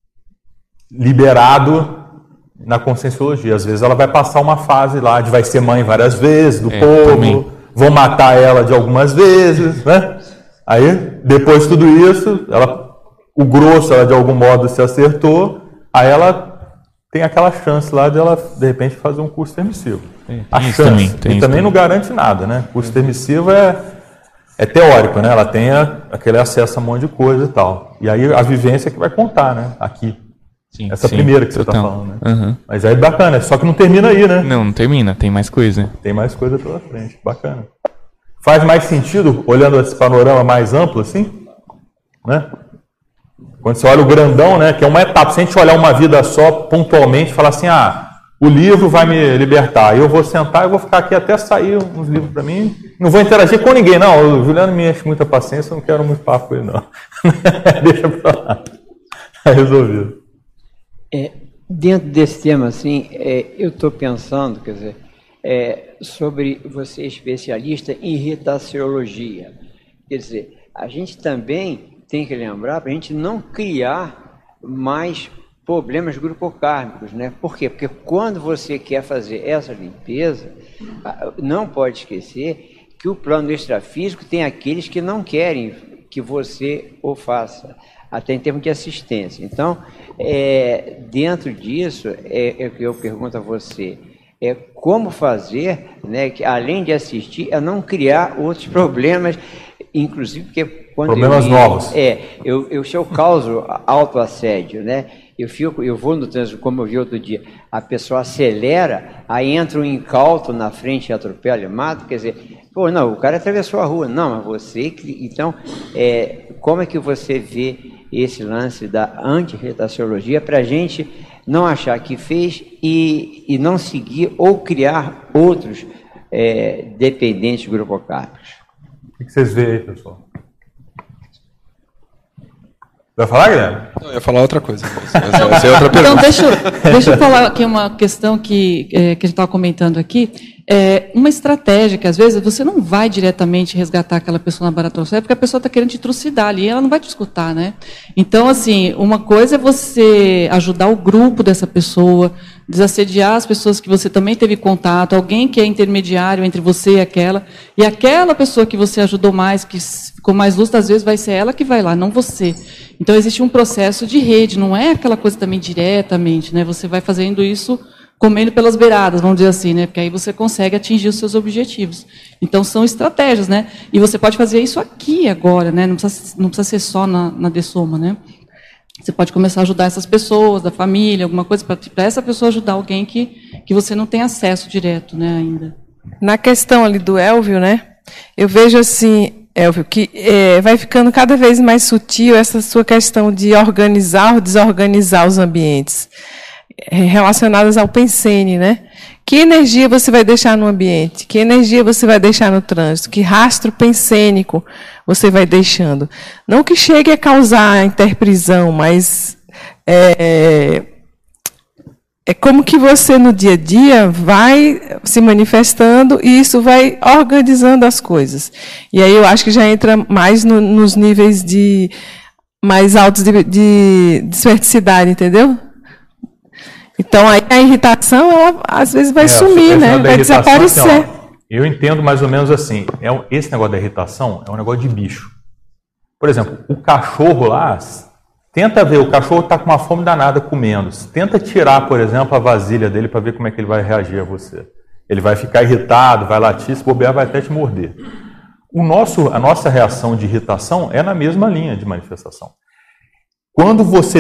liberado na conscienciologia. Às vezes ela vai passar uma fase lá de vai ser mãe várias vezes, do povo, também. Vão matar ela de algumas vezes, né? Aí, depois de tudo isso, o grosso, ela de algum modo se acertou, aí ela tem aquela chance lá de ela, de repente, fazer um curso permissivo. A chance. E também não garante nada, né? Curso permissivo é teórico, né? Ela tem aquele acesso a um monte de coisa e tal. E aí a vivência que vai contar, né? Aqui. Essa primeira que você está falando, né? Uhum. Mas aí bacana, só que não termina aí, né? Não termina, tem mais coisa. Tem mais coisa pela frente, bacana. Faz mais sentido, olhando esse panorama mais amplo, assim, né? Quando você olha o grandão, né? Que é uma etapa. Se a gente olhar uma vida só, pontualmente, falar assim, o livro vai me libertar. Eu vou sentar, eu vou ficar aqui até sair uns livros para mim. Não vou interagir com ninguém, não. O Juliano me enche muita paciência, eu não quero muito papo com ele, não. Deixa pra lá. Está resolvido. Dentro desse tema, assim, eu estou pensando, quer dizer, sobre você especialista em irritaciologia. Quer dizer, a gente também tem que lembrar para a gente não criar mais problemas grupocármicos, né? Por quê? Porque quando você quer fazer essa limpeza, não pode esquecer que o plano extrafísico tem aqueles que não querem que você o faça, até em termos de assistência. Então, dentro disso, eu pergunto a você, como fazer, né, que além de assistir, a não criar outros problemas, inclusive porque quando problemas novos. Se eu causo autoassédio, né? Eu vou no trânsito, como eu vi outro dia, a pessoa acelera, aí entra um incauto na frente e atropela e mata, quer dizer, não, o cara atravessou a rua, não, mas você... Então, como é que você vê esse lance da antirretaciologia para a gente não achar que fez e não seguir ou criar outros dependentes grupocármicos? O que vocês veem aí, pessoal? Vai falar, Guilherme? Não, eu ia falar outra coisa. Essa é outra pergunta. Então, deixa eu falar aqui uma questão que a gente estava comentando aqui. Uma estratégia que, às vezes, você não vai diretamente resgatar aquela pessoa na baratrocéia, porque a pessoa está querendo te trucidar ali, e ela não vai te escutar, né? Então, assim, uma coisa é você ajudar o grupo dessa pessoa, desassediar as pessoas que você também teve contato, alguém que é intermediário entre você e aquela pessoa que você ajudou mais, que ficou mais lúcida, às vezes vai ser ela que vai lá, não você. Então, existe um processo de rede, não é aquela coisa também diretamente, né? Você vai fazendo isso comendo pelas beiradas, vamos dizer assim, né? Porque aí você consegue atingir os seus objetivos. Então, são estratégias, né? E você pode fazer isso aqui agora, né? Não precisa ser só na Dessoma, né? Você pode começar a ajudar essas pessoas, da família, alguma coisa, para essa pessoa ajudar alguém que você não tem acesso direto, né, ainda. Na questão ali do Elvio, né? Eu vejo assim, Elvio, que vai ficando cada vez mais sutil essa sua questão de organizar ou desorganizar os ambientes relacionadas ao pensene, né? Que energia você vai deixar no ambiente? Que energia você vai deixar no trânsito? Que rastro pensênico você vai deixando? Não que chegue a causar interprisão, mas é como que você, no dia a dia, vai se manifestando e isso vai organizando as coisas. E aí eu acho que já entra mais nos níveis mais altos de desperticidade, entendeu? Então, aí a irritação, ela, às vezes, vai sumir, né? Vai desaparecer. Assim, eu entendo mais ou menos assim, esse negócio da irritação é um negócio de bicho. Por exemplo, o cachorro lá, tenta ver, o cachorro está com uma fome danada comendo. Tenta tirar, por exemplo, a vasilha dele para ver como é que ele vai reagir a você. Ele vai ficar irritado, vai latir, se bobear, vai até te morder. A nossa reação de irritação é na mesma linha de manifestação. Quando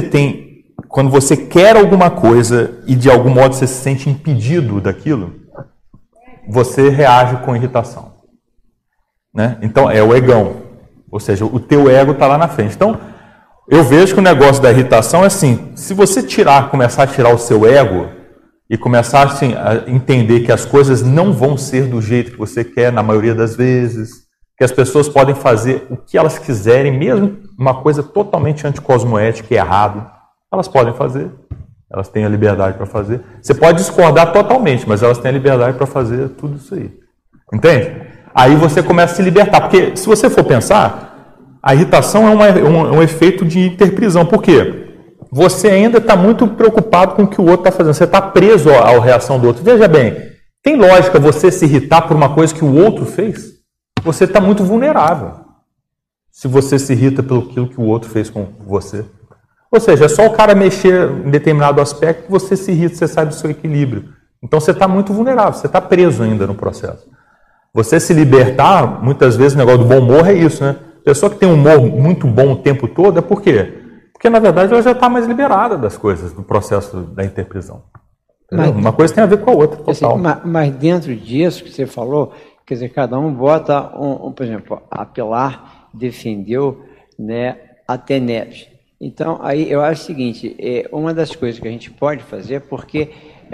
você quer alguma coisa e de algum modo você se sente impedido daquilo, você reage com irritação. Né? Então, é o egão. Ou seja, o teu ego está lá na frente. Então, eu vejo que o negócio da irritação é assim, se você começar a tirar o seu ego e começar assim, a entender que as coisas não vão ser do jeito que você quer na maioria das vezes, que as pessoas podem fazer o que elas quiserem, mesmo uma coisa totalmente anticosmoética e errado, elas podem fazer, elas têm a liberdade para fazer. Você pode discordar totalmente, mas elas têm a liberdade para fazer tudo isso aí. Entende? Aí você começa a se libertar, porque se você for pensar, a irritação é um efeito de interprisão. Por quê? Você ainda está muito preocupado com o que o outro está fazendo, você está preso à reação do outro. Veja bem, tem lógica você se irritar por uma coisa que o outro fez? Você está muito vulnerável se você se irrita pelo que o outro fez com você. Ou seja, é só o cara mexer em determinado aspecto que você se irrita, você sai do seu equilíbrio. Então você está muito vulnerável, você está preso ainda no processo. Você se libertar, muitas vezes o negócio do bom humor é isso, né? A pessoa que tem um humor muito bom o tempo todo, é por quê? Porque na verdade ela já está mais liberada das coisas, do processo da interprisão. Uma coisa tem a ver com a outra, total. Assim, mas dentro disso que você falou, quer dizer, cada um bota, por exemplo, a Pilar defendeu, né, a TENEPS. Então, aí eu acho o seguinte, uma das coisas que a gente pode fazer, porque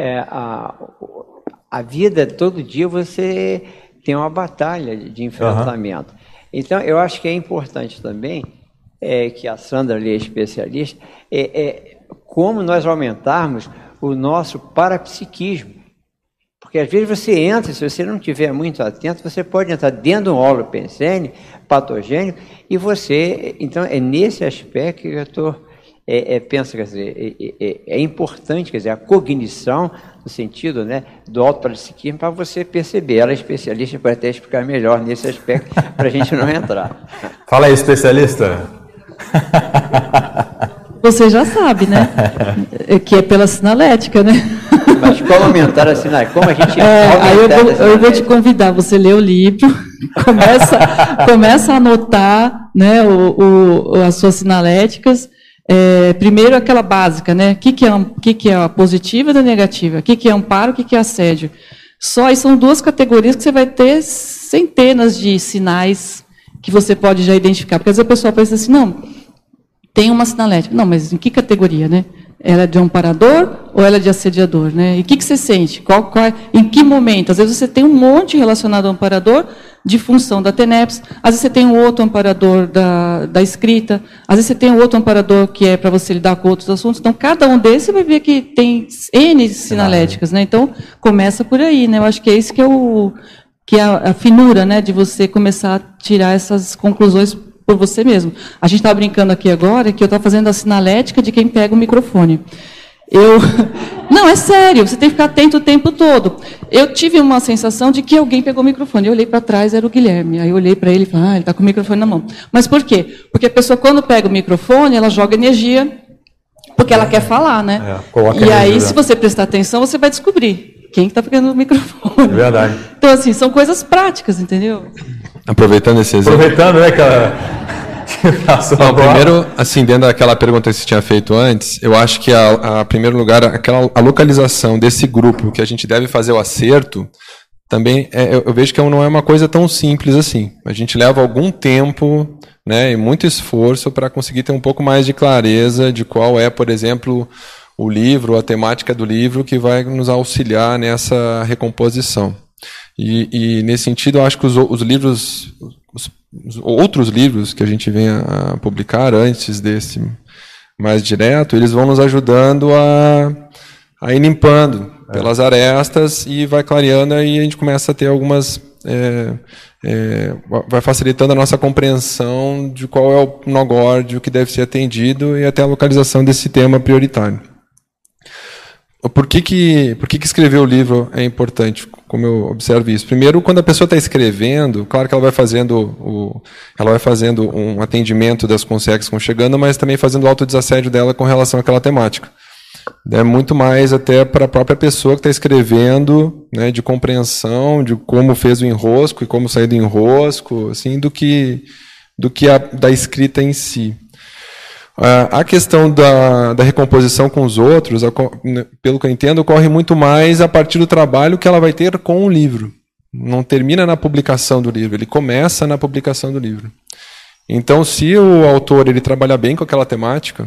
a vida, todo dia, você tem uma batalha de enfrentamento. Uhum. Então, eu acho que é importante também, que a Sandra ali é especialista, como nós aumentarmos o nosso parapsiquismo. Porque às vezes você entra, se você não estiver muito atento, você pode entrar dentro de um óleo pensene, patogênico, e você... Então, é nesse aspecto que eu penso, quer dizer, é importante, quer dizer, a cognição, no sentido, né, do autoparapsiquismo, para você perceber. Ela é especialista, pode até explicar melhor nesse aspecto, para a gente não entrar. Fala aí, especialista. Você já sabe, né? Que é pela sinalética, né? Mas como aumentar a sinalética? Como a gente aí eu vou te convidar, você lê o livro, começa a anotar, né, as suas sinaléticas. Primeiro aquela básica, né? O que é a positiva e a negativa? O que é amparo, o que é assédio? Só aí são duas categorias que você vai ter centenas de sinais que você pode já identificar. Porque às vezes a pessoa pensa assim, não, tem uma sinalética. Não, mas em que categoria, né? Ela é de amparador ou ela é de assediador, né? E o que você sente? Em que momento? Às vezes você tem um monte relacionado ao amparador de função da TENEPS, às vezes você tem um outro amparador da escrita, às vezes você tem um outro amparador que é para você lidar com outros assuntos. Então, cada um desses você vai ver que tem N sinaléticas, né? Então, começa por aí, né? Eu acho que é isso que é a finura, né? De você começar a tirar essas conclusões por você mesmo. A gente estava brincando aqui agora que eu estava fazendo a sinalética de quem pega o microfone. Não, é sério, você tem que ficar atento o tempo todo. Eu tive uma sensação de que alguém pegou o microfone. Eu olhei para trás, era o Guilherme. Aí eu olhei para ele e falei, ele está com o microfone na mão. Mas por quê? Porque a pessoa, quando pega o microfone, ela joga energia Porque ela quer falar, né? E aí, se você prestar atenção, você vai descobrir quem está pegando o microfone. É verdade. Então, assim, são coisas práticas, entendeu? Aproveitando esse exemplo. Aproveitando, né, que ela... Não, primeiro, assim, dentro daquela pergunta que você tinha feito antes, eu acho que, a primeiro lugar, a localização desse grupo, que a gente deve fazer o acerto, também eu vejo que não é uma coisa tão simples assim. A gente leva algum tempo, né, e muito esforço para conseguir ter um pouco mais de clareza de qual é, por exemplo, o livro, a temática do livro que vai nos auxiliar nessa recomposição. E nesse sentido, eu acho que os livros, os outros livros que a gente vem a publicar antes desse mais direto, eles vão nos ajudando a ir limpando pelas arestas e vai clareando, e a gente começa a ter algumas... vai facilitando a nossa compreensão de qual é o nó górdio que deve ser atendido e até a localização desse tema prioritário. Por que escrever o livro é importante, como eu observo isso? Primeiro, quando a pessoa está escrevendo, claro que ela vai fazendo um atendimento das consegues que estão chegando, mas também fazendo o autodesassédio dela com relação àquela temática. É muito mais até para a própria pessoa que está escrevendo, né, de compreensão de como fez o enrosco e como sair do enrosco, assim, do que da escrita em si. A questão da recomposição com os outros, pelo que eu entendo, ocorre muito mais a partir do trabalho que ela vai ter com o livro. Não termina na publicação do livro, ele começa na publicação do livro. Então, se o autor ele trabalha bem com aquela temática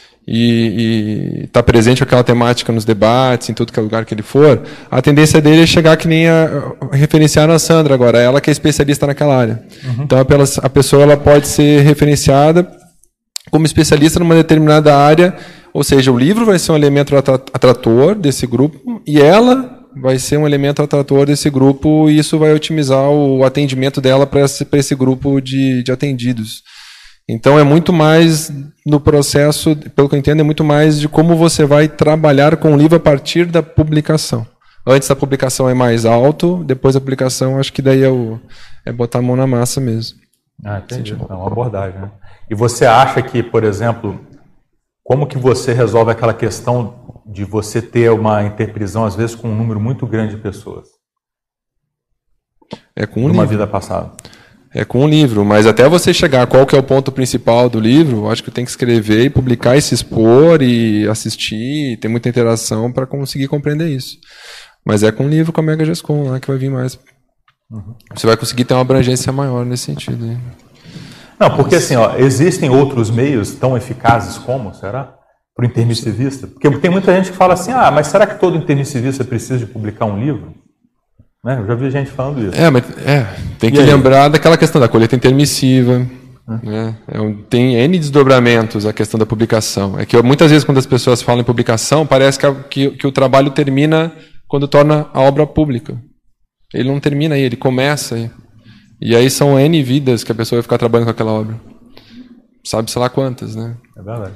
e está presente com aquela temática nos debates, em tudo que é lugar que ele for, a tendência dele é chegar que nem referenciar a Sandra agora, ela que é especialista naquela área. Uhum. Então, a pessoa ela pode ser referenciada como especialista numa determinada área, ou seja, o livro vai ser um elemento atrator desse grupo e ela vai ser um elemento atrator desse grupo, e isso vai otimizar o atendimento dela para esse grupo de atendidos. Então é muito mais no processo, pelo que eu entendo, é muito mais de como você vai trabalhar com o livro a partir da publicação. Antes da publicação é mais alto, depois da publicação acho que daí é botar a mão na massa mesmo. Entendi. É uma abordagem, né? E você acha que, por exemplo, como que você resolve aquela questão de você ter uma interprisão, às vezes, com um número muito grande de pessoas? Com um numa livro. Vida passada. É com um livro, mas até você chegar qual que é o ponto principal do livro, acho que tem que escrever e publicar e se expor e assistir, ter muita interação para conseguir compreender isso. Mas com um livro com a Mega Gescom lá que vai vir mais. Uhum. Você vai conseguir ter uma abrangência maior nesse sentido. Hein? Não, porque assim, existem outros meios tão eficazes como, será? Para o intermissivista? Porque tem muita gente que fala assim, mas será que todo intermissivista precisa de publicar um livro? Né? Eu já vi gente falando isso. Tem que lembrar daquela questão da colheita intermissiva. Né? Tem N desdobramentos a questão da publicação. É que muitas vezes quando as pessoas falam em publicação, parece que o trabalho termina quando torna a obra pública. Ele não termina aí, ele começa aí. E aí são N vidas que a pessoa vai ficar trabalhando com aquela obra. Sabe-se lá quantas, né? É verdade.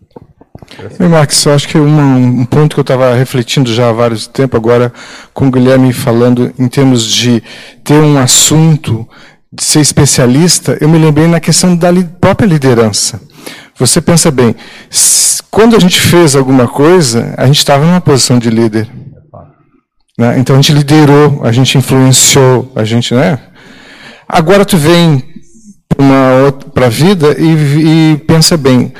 Max, eu acho que um ponto que eu estava refletindo já há vários tempos, agora com o Guilherme falando em termos de ter um assunto, de ser especialista, eu me lembrei na questão da própria liderança. Você pensa bem, quando a gente fez alguma coisa, a gente estava numa posição de líder. Né? Então a gente liderou, a gente influenciou, a gente, né? Agora tu vem para a vida e pensa bem,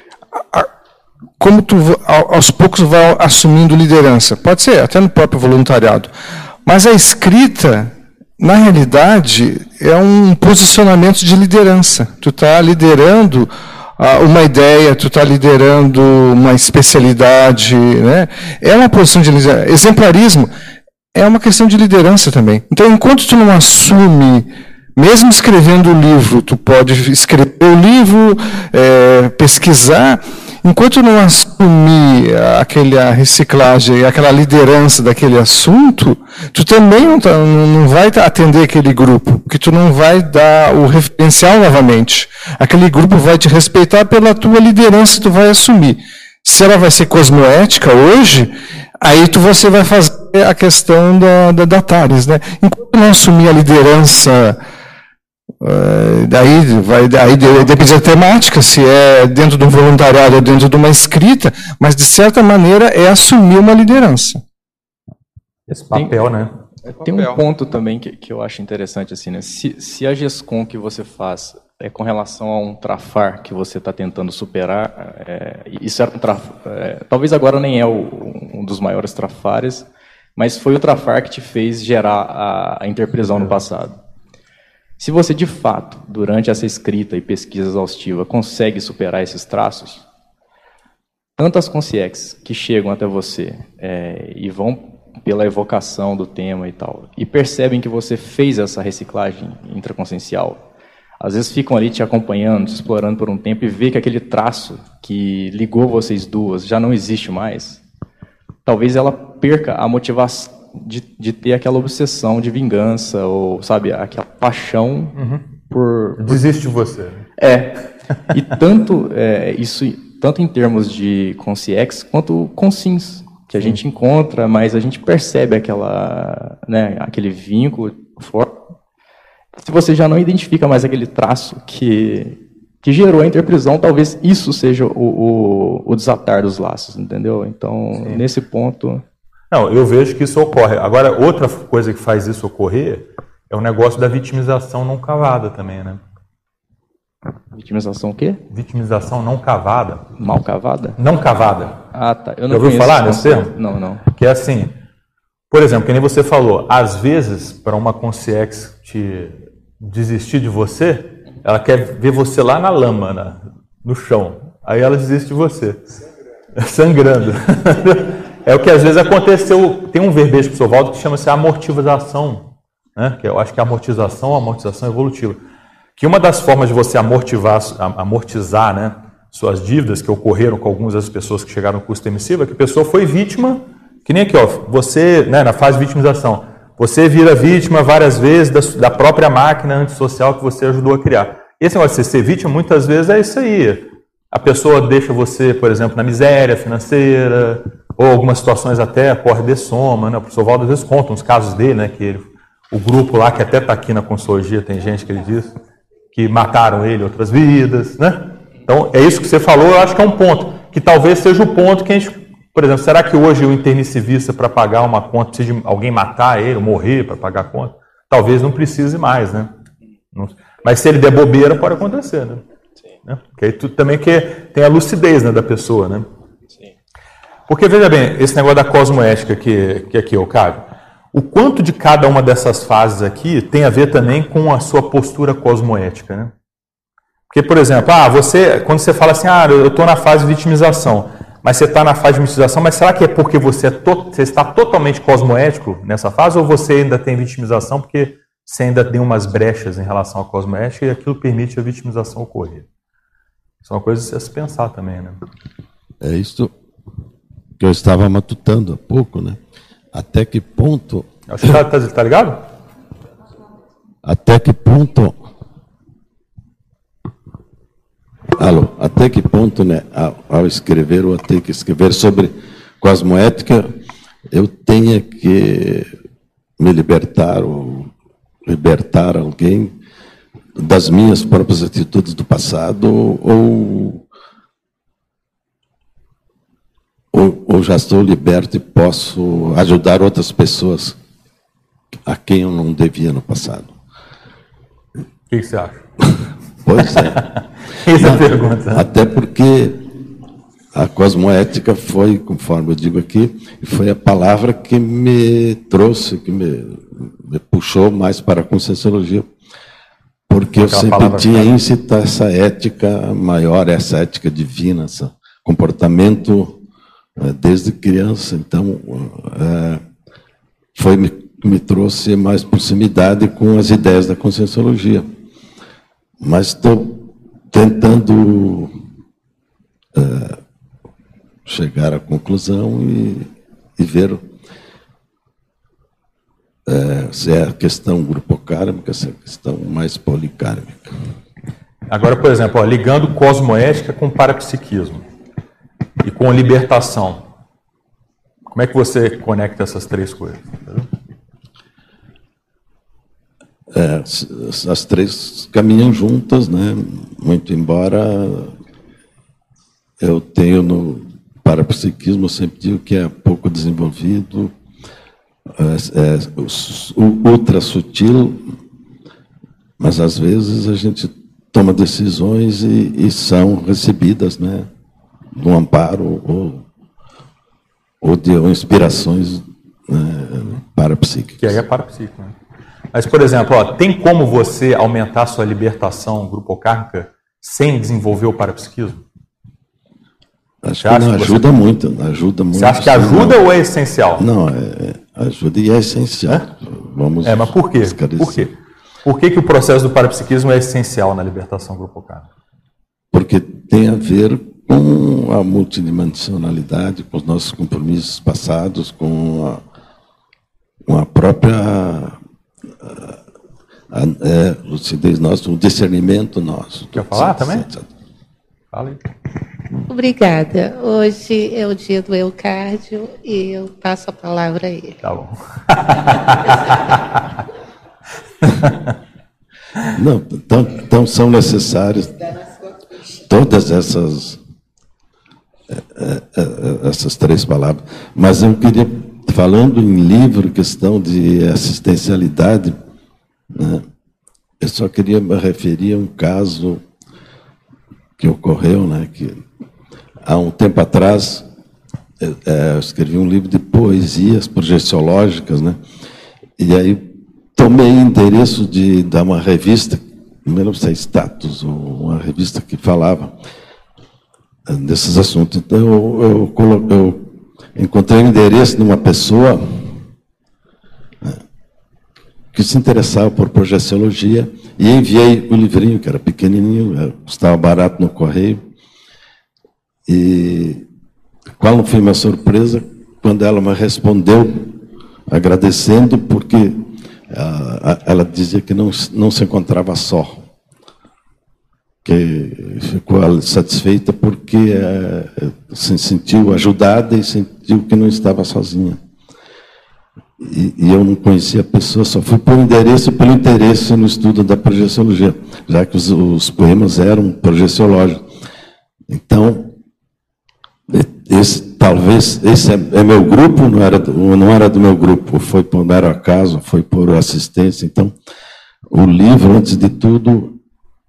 como tu aos poucos vai assumindo liderança. Pode ser até no próprio voluntariado. Mas a escrita, na realidade, é um posicionamento de liderança. Tu está liderando uma ideia, tu está liderando uma especialidade, né? É uma posição de liderança. Exemplarismo é uma questão de liderança também. Então, enquanto tu não assume, mesmo escrevendo o livro, tu pode escrever o livro, pesquisar, enquanto não assumir aquela reciclagem, aquela liderança daquele assunto, tu também não vai atender aquele grupo, porque tu não vai dar o referencial novamente. Aquele grupo vai te respeitar pela tua liderança que tu vai assumir. Se ela vai ser cosmoética hoje, aí você vai fazer a questão da Tares, né? Enquanto não assumir a liderança Daí depende da temática, se é dentro de um voluntariado ou dentro de uma escrita, mas de certa maneira é assumir uma liderança. Esse papel, né? Tem um ponto também que eu acho interessante, assim, né? Se a GESCOM que você faz é com relação a um trafar que você está tentando superar, isso era talvez agora nem é um dos maiores trafares, mas foi o trafar que te fez gerar a interprisão no passado. Se você, de fato, durante essa escrita e pesquisa exaustiva, consegue superar esses traços, tanto as consciex que chegam até você e vão pela evocação do tema e tal, e percebem que você fez essa reciclagem intraconsciencial, às vezes ficam ali te acompanhando, te explorando por um tempo e vê que aquele traço que ligou vocês duas já não existe mais, talvez ela perca a motivação de ter aquela obsessão de vingança, ou, sabe, aquela paixão por... Desiste de você. E tanto isso, tanto em termos de consciex, quanto consins, que a gente encontra, mas a gente percebe aquele vínculo forte. Se você já não identifica mais aquele traço que gerou a interprisão, talvez isso seja o desatar dos laços, entendeu? Então, nesse ponto... Não, eu vejo que isso ocorre. Agora, outra coisa que faz isso ocorrer é o negócio da vitimização não cavada também, né? Vitimização o quê? Vitimização não cavada. Mal cavada? Não cavada. Ah, tá. Eu não ouviu falar nesse termo? Não. Que é assim, por exemplo, que nem você falou, às vezes, para uma consciex te desistir de você, ela quer ver você lá na lama, no chão. Aí ela desiste de você. Sangrando. É o que às vezes aconteceu. Tem um verbete para o Valdo que chama-se amortização, né? Que eu acho que é amortização evolutiva. Que uma das formas de você amortizar, né, suas dívidas que ocorreram com algumas das pessoas que chegaram no custo emissivo é que a pessoa foi vítima, que nem aqui, ó, você, né, na fase de vitimização, você vira vítima várias vezes da própria máquina antissocial que você ajudou a criar. Esse negócio de você ser vítima, muitas vezes é isso aí. A pessoa deixa você, por exemplo, na miséria financeira, ou algumas situações até corre de soma, né? O professor Valdo às vezes conta uns casos dele, né? Que o grupo lá, que até está aqui na Consologia, tem gente que ele diz, que mataram ele em outras vidas, né? Então, é isso que você falou, eu acho que é um ponto, que talvez seja o ponto que a gente, por exemplo, será que hoje o intermissivista para pagar uma conta, precisa de alguém matar ele, ou morrer para pagar a conta? Talvez não precise mais, né? Mas se ele der bobeira, pode acontecer, né? Né? Porque aí tudo também que tem a lucidez, né, da pessoa, né? Sim. Porque, veja bem, esse negócio da cosmoética que aqui eu cago, o quanto de cada uma dessas fases aqui tem a ver também com a sua postura cosmoética, né? Porque, por exemplo, quando você fala assim, eu estou na fase de vitimização, mas você está na fase de vitimização, mas será que é porque você está totalmente cosmoético nessa fase, ou você ainda tem vitimização porque você ainda tem umas brechas em relação à cosmoética e aquilo permite a vitimização ocorrer? Isso é uma coisa a se pensar também, né? É isso que eu estava matutando há pouco, né? Até que ponto... Acho que tá ligado? Até que ponto... Alô, até que ponto, né, ao escrever ou a ter que escrever sobre cosmoética, eu tenha que me libertar ou libertar alguém das minhas próprias atitudes do passado ou já estou liberto e posso ajudar outras pessoas a quem eu não devia no passado. O que você acha? Pois é. Essa é a pergunta. Até porque a cosmoética foi, conforme eu digo aqui, foi a palavra que me trouxe, que me puxou mais para a conscienciologia. Porque eu sempre tinha íncita essa ética maior, essa ética divina, esse comportamento desde criança. Então, me trouxe mais proximidade com as ideias da conscienciologia. Mas estou tentando chegar à conclusão e ver se é a questão grupocármica, se é a questão mais policármica. Agora, por exemplo, ligando cosmoética com parapsiquismo e com libertação, como é que você conecta essas três coisas? as três caminham juntas, né? Muito embora eu tenho no parapsiquismo, eu sempre digo que é pouco desenvolvido, ultra sutil, mas às vezes a gente toma decisões e são recebidas, né? De um amparo ou de inspirações, né, parapsíquicas. Que aí é parapsíquico, né? Mas, por exemplo, tem como você aumentar a sua libertação grupocármica sem desenvolver o parapsiquismo? Acho que não ajuda muito. Você acha que ajuda ou é essencial? Não, ajuda e é essencial. Vamos mas por quê? Por quê? Por que o processo do parapsiquismo é essencial na libertação grupocármica? Porque tem a ver com a multidimensionalidade, com os nossos compromissos passados, com a própria lucidez nossa, o discernimento nosso. Quer falar também? Fala aí. Obrigada. Hoje é o dia do Eucárdio e eu passo a palavra a ele. Tá bom. Não, então são necessárias todas essas três palavras. Mas eu queria, falando em livro, questão de assistencialidade, né, eu só queria me referir a um caso que ocorreu, né, que há um tempo atrás eu escrevi um livro de poesias projeciológicas, né, e aí tomei endereço de uma revista, não lembro se é Status, ou uma revista que falava desses assuntos. Então, eu encontrei o endereço de uma pessoa que se interessava por projeciologia e enviei o livrinho, que era pequenininho, custava barato no correio. E qual foi minha surpresa quando ela me respondeu agradecendo, porque ela dizia que não se encontrava só, que ficou satisfeita porque se sentiu ajudada e sentiu que não estava sozinha. E eu não conhecia a pessoa, só fui por endereço pelo interesse no estudo da projeciologia, já que os poemas eram projeciológicos. Então, talvez esse é meu grupo, não era do meu grupo, foi por mero acaso, foi por assistência. Então, o livro, antes de tudo,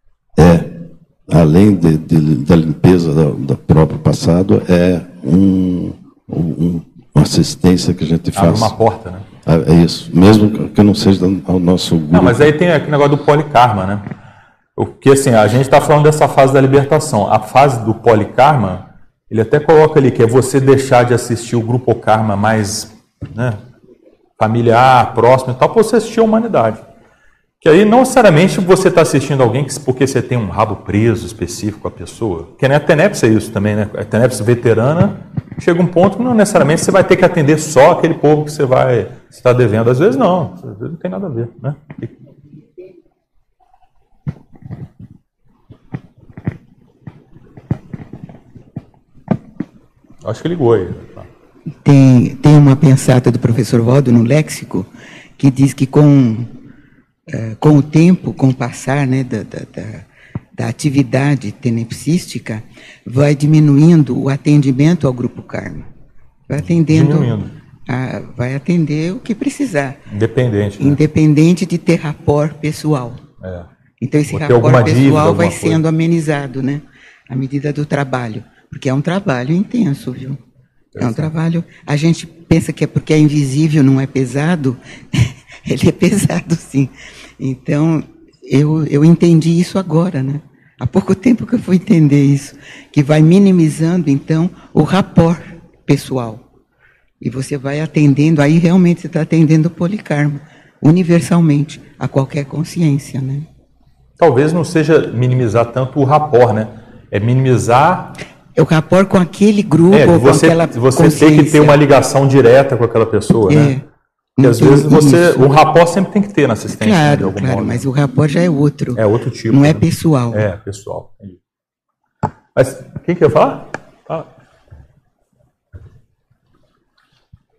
além da limpeza do próprio passado, é uma assistência que a gente faz. Abre uma porta, né? É isso, mesmo que não seja ao nosso grupo. Não, mas aí tem aquele negócio do polikarma, né? Porque assim, a gente está falando dessa fase da libertação. A fase do polikarma, ele até coloca ali que é você deixar de assistir o grupokarma mais, né, familiar, próximo e tal, para você assistir a humanidade. Que aí não necessariamente você está assistindo alguém porque você tem um rabo preso específico com a pessoa. Porque a TENEPS é isso também, né? A TENEPS veterana, chega um ponto que não necessariamente você vai ter que atender só aquele povo que você está devendo. Às vezes não, às vezes não tem nada a ver, né? Acho que ligou aí. Tem uma pensata do professor Waldo no léxico que diz que com o tempo, com o passar, né, da atividade tenepsística, vai diminuindo o atendimento ao grupo karma. Vai vai atender o que precisar. Independente. Né? Independente de ter rapport pessoal. Então, esse rapport pessoal vai sendo amenizado, né, à medida do trabalho. Porque é um trabalho intenso, viu? É um trabalho... A gente pensa que é porque é invisível, não é pesado. Ele é pesado, sim. Então, eu entendi isso agora, né? Há pouco tempo que eu fui entender isso. Que vai minimizando, então, o rapport pessoal. E você vai atendendo, aí realmente você está atendendo o polikarma, universalmente, a qualquer consciência, né? Talvez não seja minimizar tanto o rapport, né? É minimizar... o rapport com aquele grupo, ou com aquela você tem que ter uma ligação direta com aquela pessoa, né? Porque às vezes o rapport sempre tem que ter na assistência. Claro, de algum claro, modo. Mas o rapport já é outro. É outro tipo. Não é pessoal. É, pessoal. Mas quem quer falar? Fala.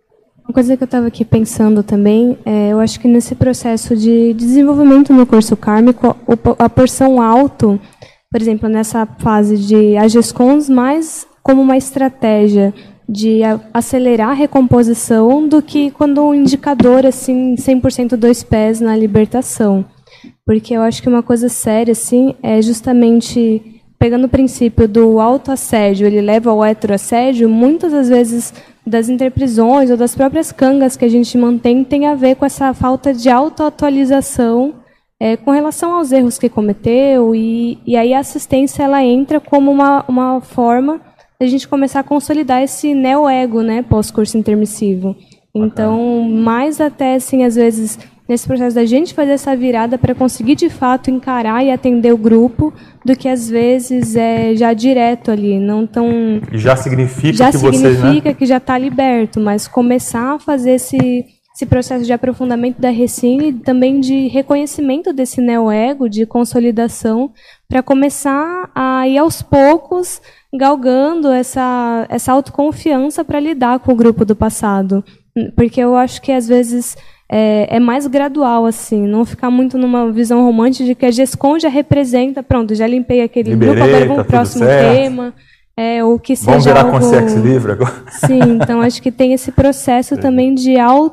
Uma coisa que eu estava aqui pensando também, eu acho que nesse processo de desenvolvimento no curso kármico, a porção auto, por exemplo, nessa fase de AGESCONs, mais como uma estratégia de acelerar a recomposição do que quando um indicador, assim, 100% 2 pés na libertação. Porque eu acho que uma coisa séria, assim, é justamente, pegando o princípio do autoassédio, ele leva ao heteroassédio, muitas das vezes das interprisões ou das próprias cangas que a gente mantém tem a ver com essa falta de autoatualização com relação aos erros que cometeu, e aí a assistência ela entra como uma forma de a gente começar a consolidar esse neo-ego, né, pós-curso intermissivo. Então, mais até, assim, às vezes, nesse processo da gente fazer essa virada para conseguir, de fato, encarar e atender o grupo, do que, às vezes, já direto ali, não tão... E já significa já que significa que já está liberto, mas começar a fazer esse processo de aprofundamento da Recine e também de reconhecimento desse neo-ego, de consolidação, para começar a ir aos poucos galgando essa autoconfiança para lidar com o grupo do passado. Porque eu acho que, às vezes, é mais gradual, assim, não ficar muito numa visão romântica de que a GESCON já representa, pronto, já limpei aquele grupo, agora vamos pro próximo tema. Ou que seja vamos virar algo... consciência livre agora. Sim, então acho que tem esse processo também de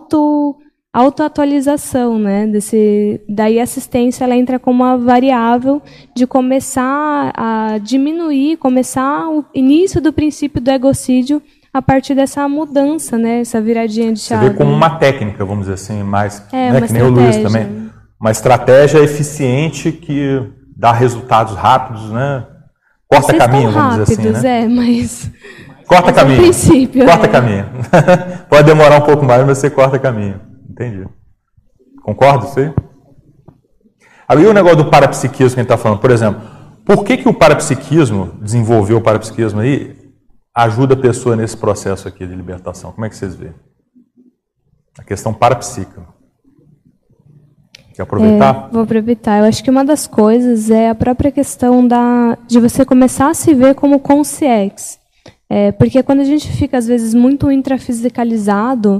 autoatualização, né? Daí a assistência ela entra como uma variável de começar a diminuir, começar o início do princípio do egocídio a partir dessa mudança, né? Essa viradinha de chave. Você vê como uma técnica, vamos dizer assim, mais uma que nem o Luiz também. Uma estratégia eficiente que dá resultados rápidos, né? Corta caminho, vamos dizer assim, né? Mas... Corta caminho. Princípio, corta caminho. Pode demorar um pouco mais, mas você corta caminho. Entendi. Concorda isso aí? Aí o negócio do parapsiquismo que a gente está falando, por exemplo, por que o parapsiquismo, desenvolveu o parapsiquismo aí, ajuda a pessoa nesse processo aqui de libertação? Como é que vocês veem? A questão parapsíquica. Quer aproveitar? Vou aproveitar. Eu acho que uma das coisas é a própria questão de você começar a se ver como consciex. Porque quando a gente fica, às vezes, muito intrafisicalizado,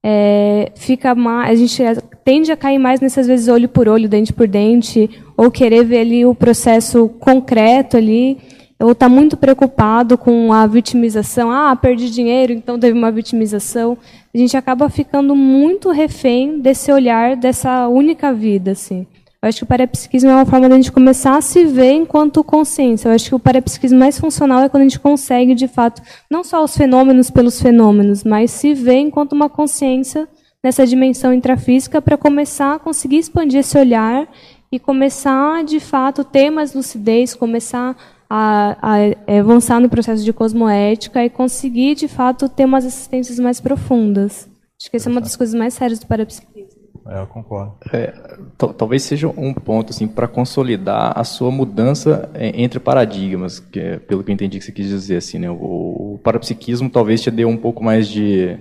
a gente tende a cair mais nessas vezes olho por olho, dente por dente, ou querer ver ali o processo concreto ali, ou estar muito preocupado com a vitimização. Perdi dinheiro, então teve uma vitimização. A gente acaba ficando muito refém desse olhar, dessa única vida, assim. Eu acho que o parapsiquismo é uma forma de a gente começar a se ver enquanto consciência. Eu acho que o parapsiquismo mais funcional é quando a gente consegue, de fato, não só os fenômenos pelos fenômenos, mas se ver enquanto uma consciência nessa dimensão intrafísica para começar a conseguir expandir esse olhar e começar, de fato, ter mais lucidez, começar a avançar no processo de cosmoética e conseguir, de fato, ter umas assistências mais profundas. Acho que essa é uma das coisas mais sérias do parapsiquismo. Eu concordo. Talvez seja um ponto assim, para consolidar a sua mudança entre paradigmas, que pelo que eu entendi que você quis dizer. Assim, né? O parapsiquismo talvez te dê um pouco mais de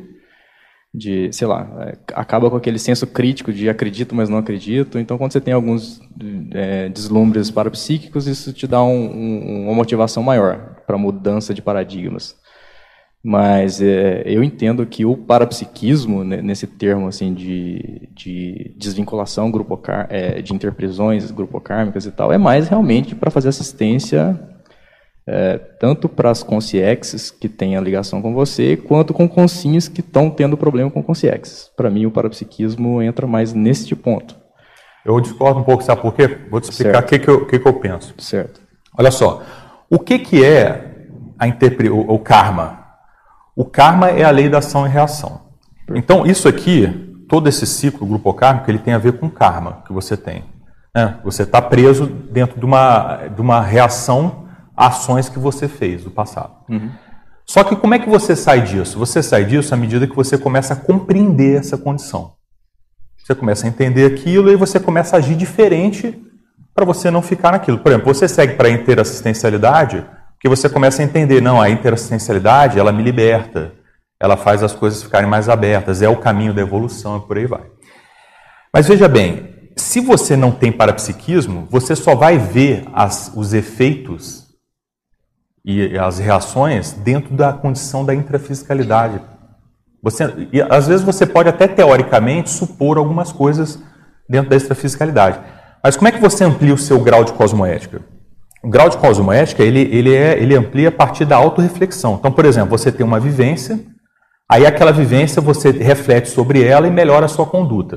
sei lá, acaba com aquele senso crítico de acredito, mas não acredito. Então, quando você tem alguns deslumbres parapsíquicos, isso te dá uma motivação maior para a mudança de paradigmas. Mas eu entendo que o parapsiquismo, nesse termo assim, de desvinculação de interprisões grupocármicas e tal, é mais realmente para fazer assistência tanto para as consciexes que têm a ligação com você, quanto com consciências que estão tendo problema com consciexes. Para mim, o parapsiquismo entra mais neste ponto. Eu discordo um pouco, sabe por quê? Vou te explicar o que eu penso. Certo. Olha só, o que é o karma? O karma é a lei da ação e reação. Então, isso aqui, todo esse ciclo grupocármico, ele tem a ver com karma que você tem. Né? Você está preso dentro de uma reação a ações que você fez do passado. Uhum. Só que como é que você sai disso? Você sai disso à medida que você começa a compreender essa condição. Você começa a entender aquilo e você começa a agir diferente para você não ficar naquilo. Por exemplo, você segue para a interassistencialidade porque você começa a entender, não, a interassistencialidade, ela me liberta, ela faz as coisas ficarem mais abertas, é o caminho da evolução e por aí vai. Mas veja bem, se você não tem parapsiquismo, você só vai ver os efeitos e as reações dentro da condição da intrafisicalidade. E às vezes você pode até teoricamente supor algumas coisas dentro da extrafisicalidade. Mas como é que você amplia o seu grau de cosmoética? O grau de cosmoética, ele amplia a partir da autorreflexão. Então, por exemplo, você tem uma vivência, aí aquela vivência você reflete sobre ela e melhora a sua conduta.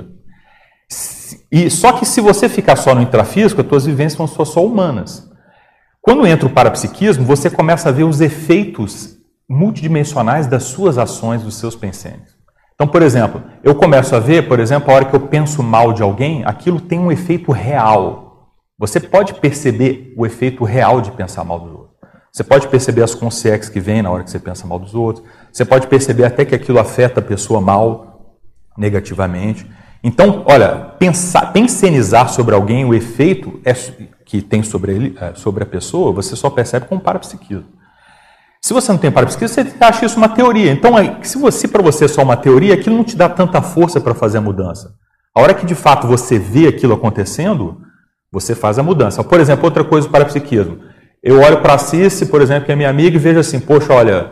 Só que se você ficar só no intrafísico, as suas vivências vão ser só humanas. Quando entra o parapsiquismo, você começa a ver os efeitos multidimensionais das suas ações, dos seus pensamentos. Então, por exemplo, eu começo a ver, por exemplo, a hora que eu penso mal de alguém, aquilo tem um efeito real. Você pode perceber o efeito real de pensar mal dos outros. Você pode perceber as consciências que vêm na hora que você pensa mal dos outros. Você pode perceber até que aquilo afeta a pessoa mal, negativamente. Então, olha, pensenizar sobre alguém, o efeito que tem sobre a pessoa, você só percebe com o parapsiquismo. Se você não tem parapsiquismo, você acha isso uma teoria. Então, se para você é só uma teoria, aquilo não te dá tanta força para fazer a mudança. A hora que de fato você vê aquilo acontecendo, você faz a mudança. Por exemplo, outra coisa do parapsiquismo. Eu olho para a Cici, por exemplo, que é minha amiga, e vejo assim, poxa, olha,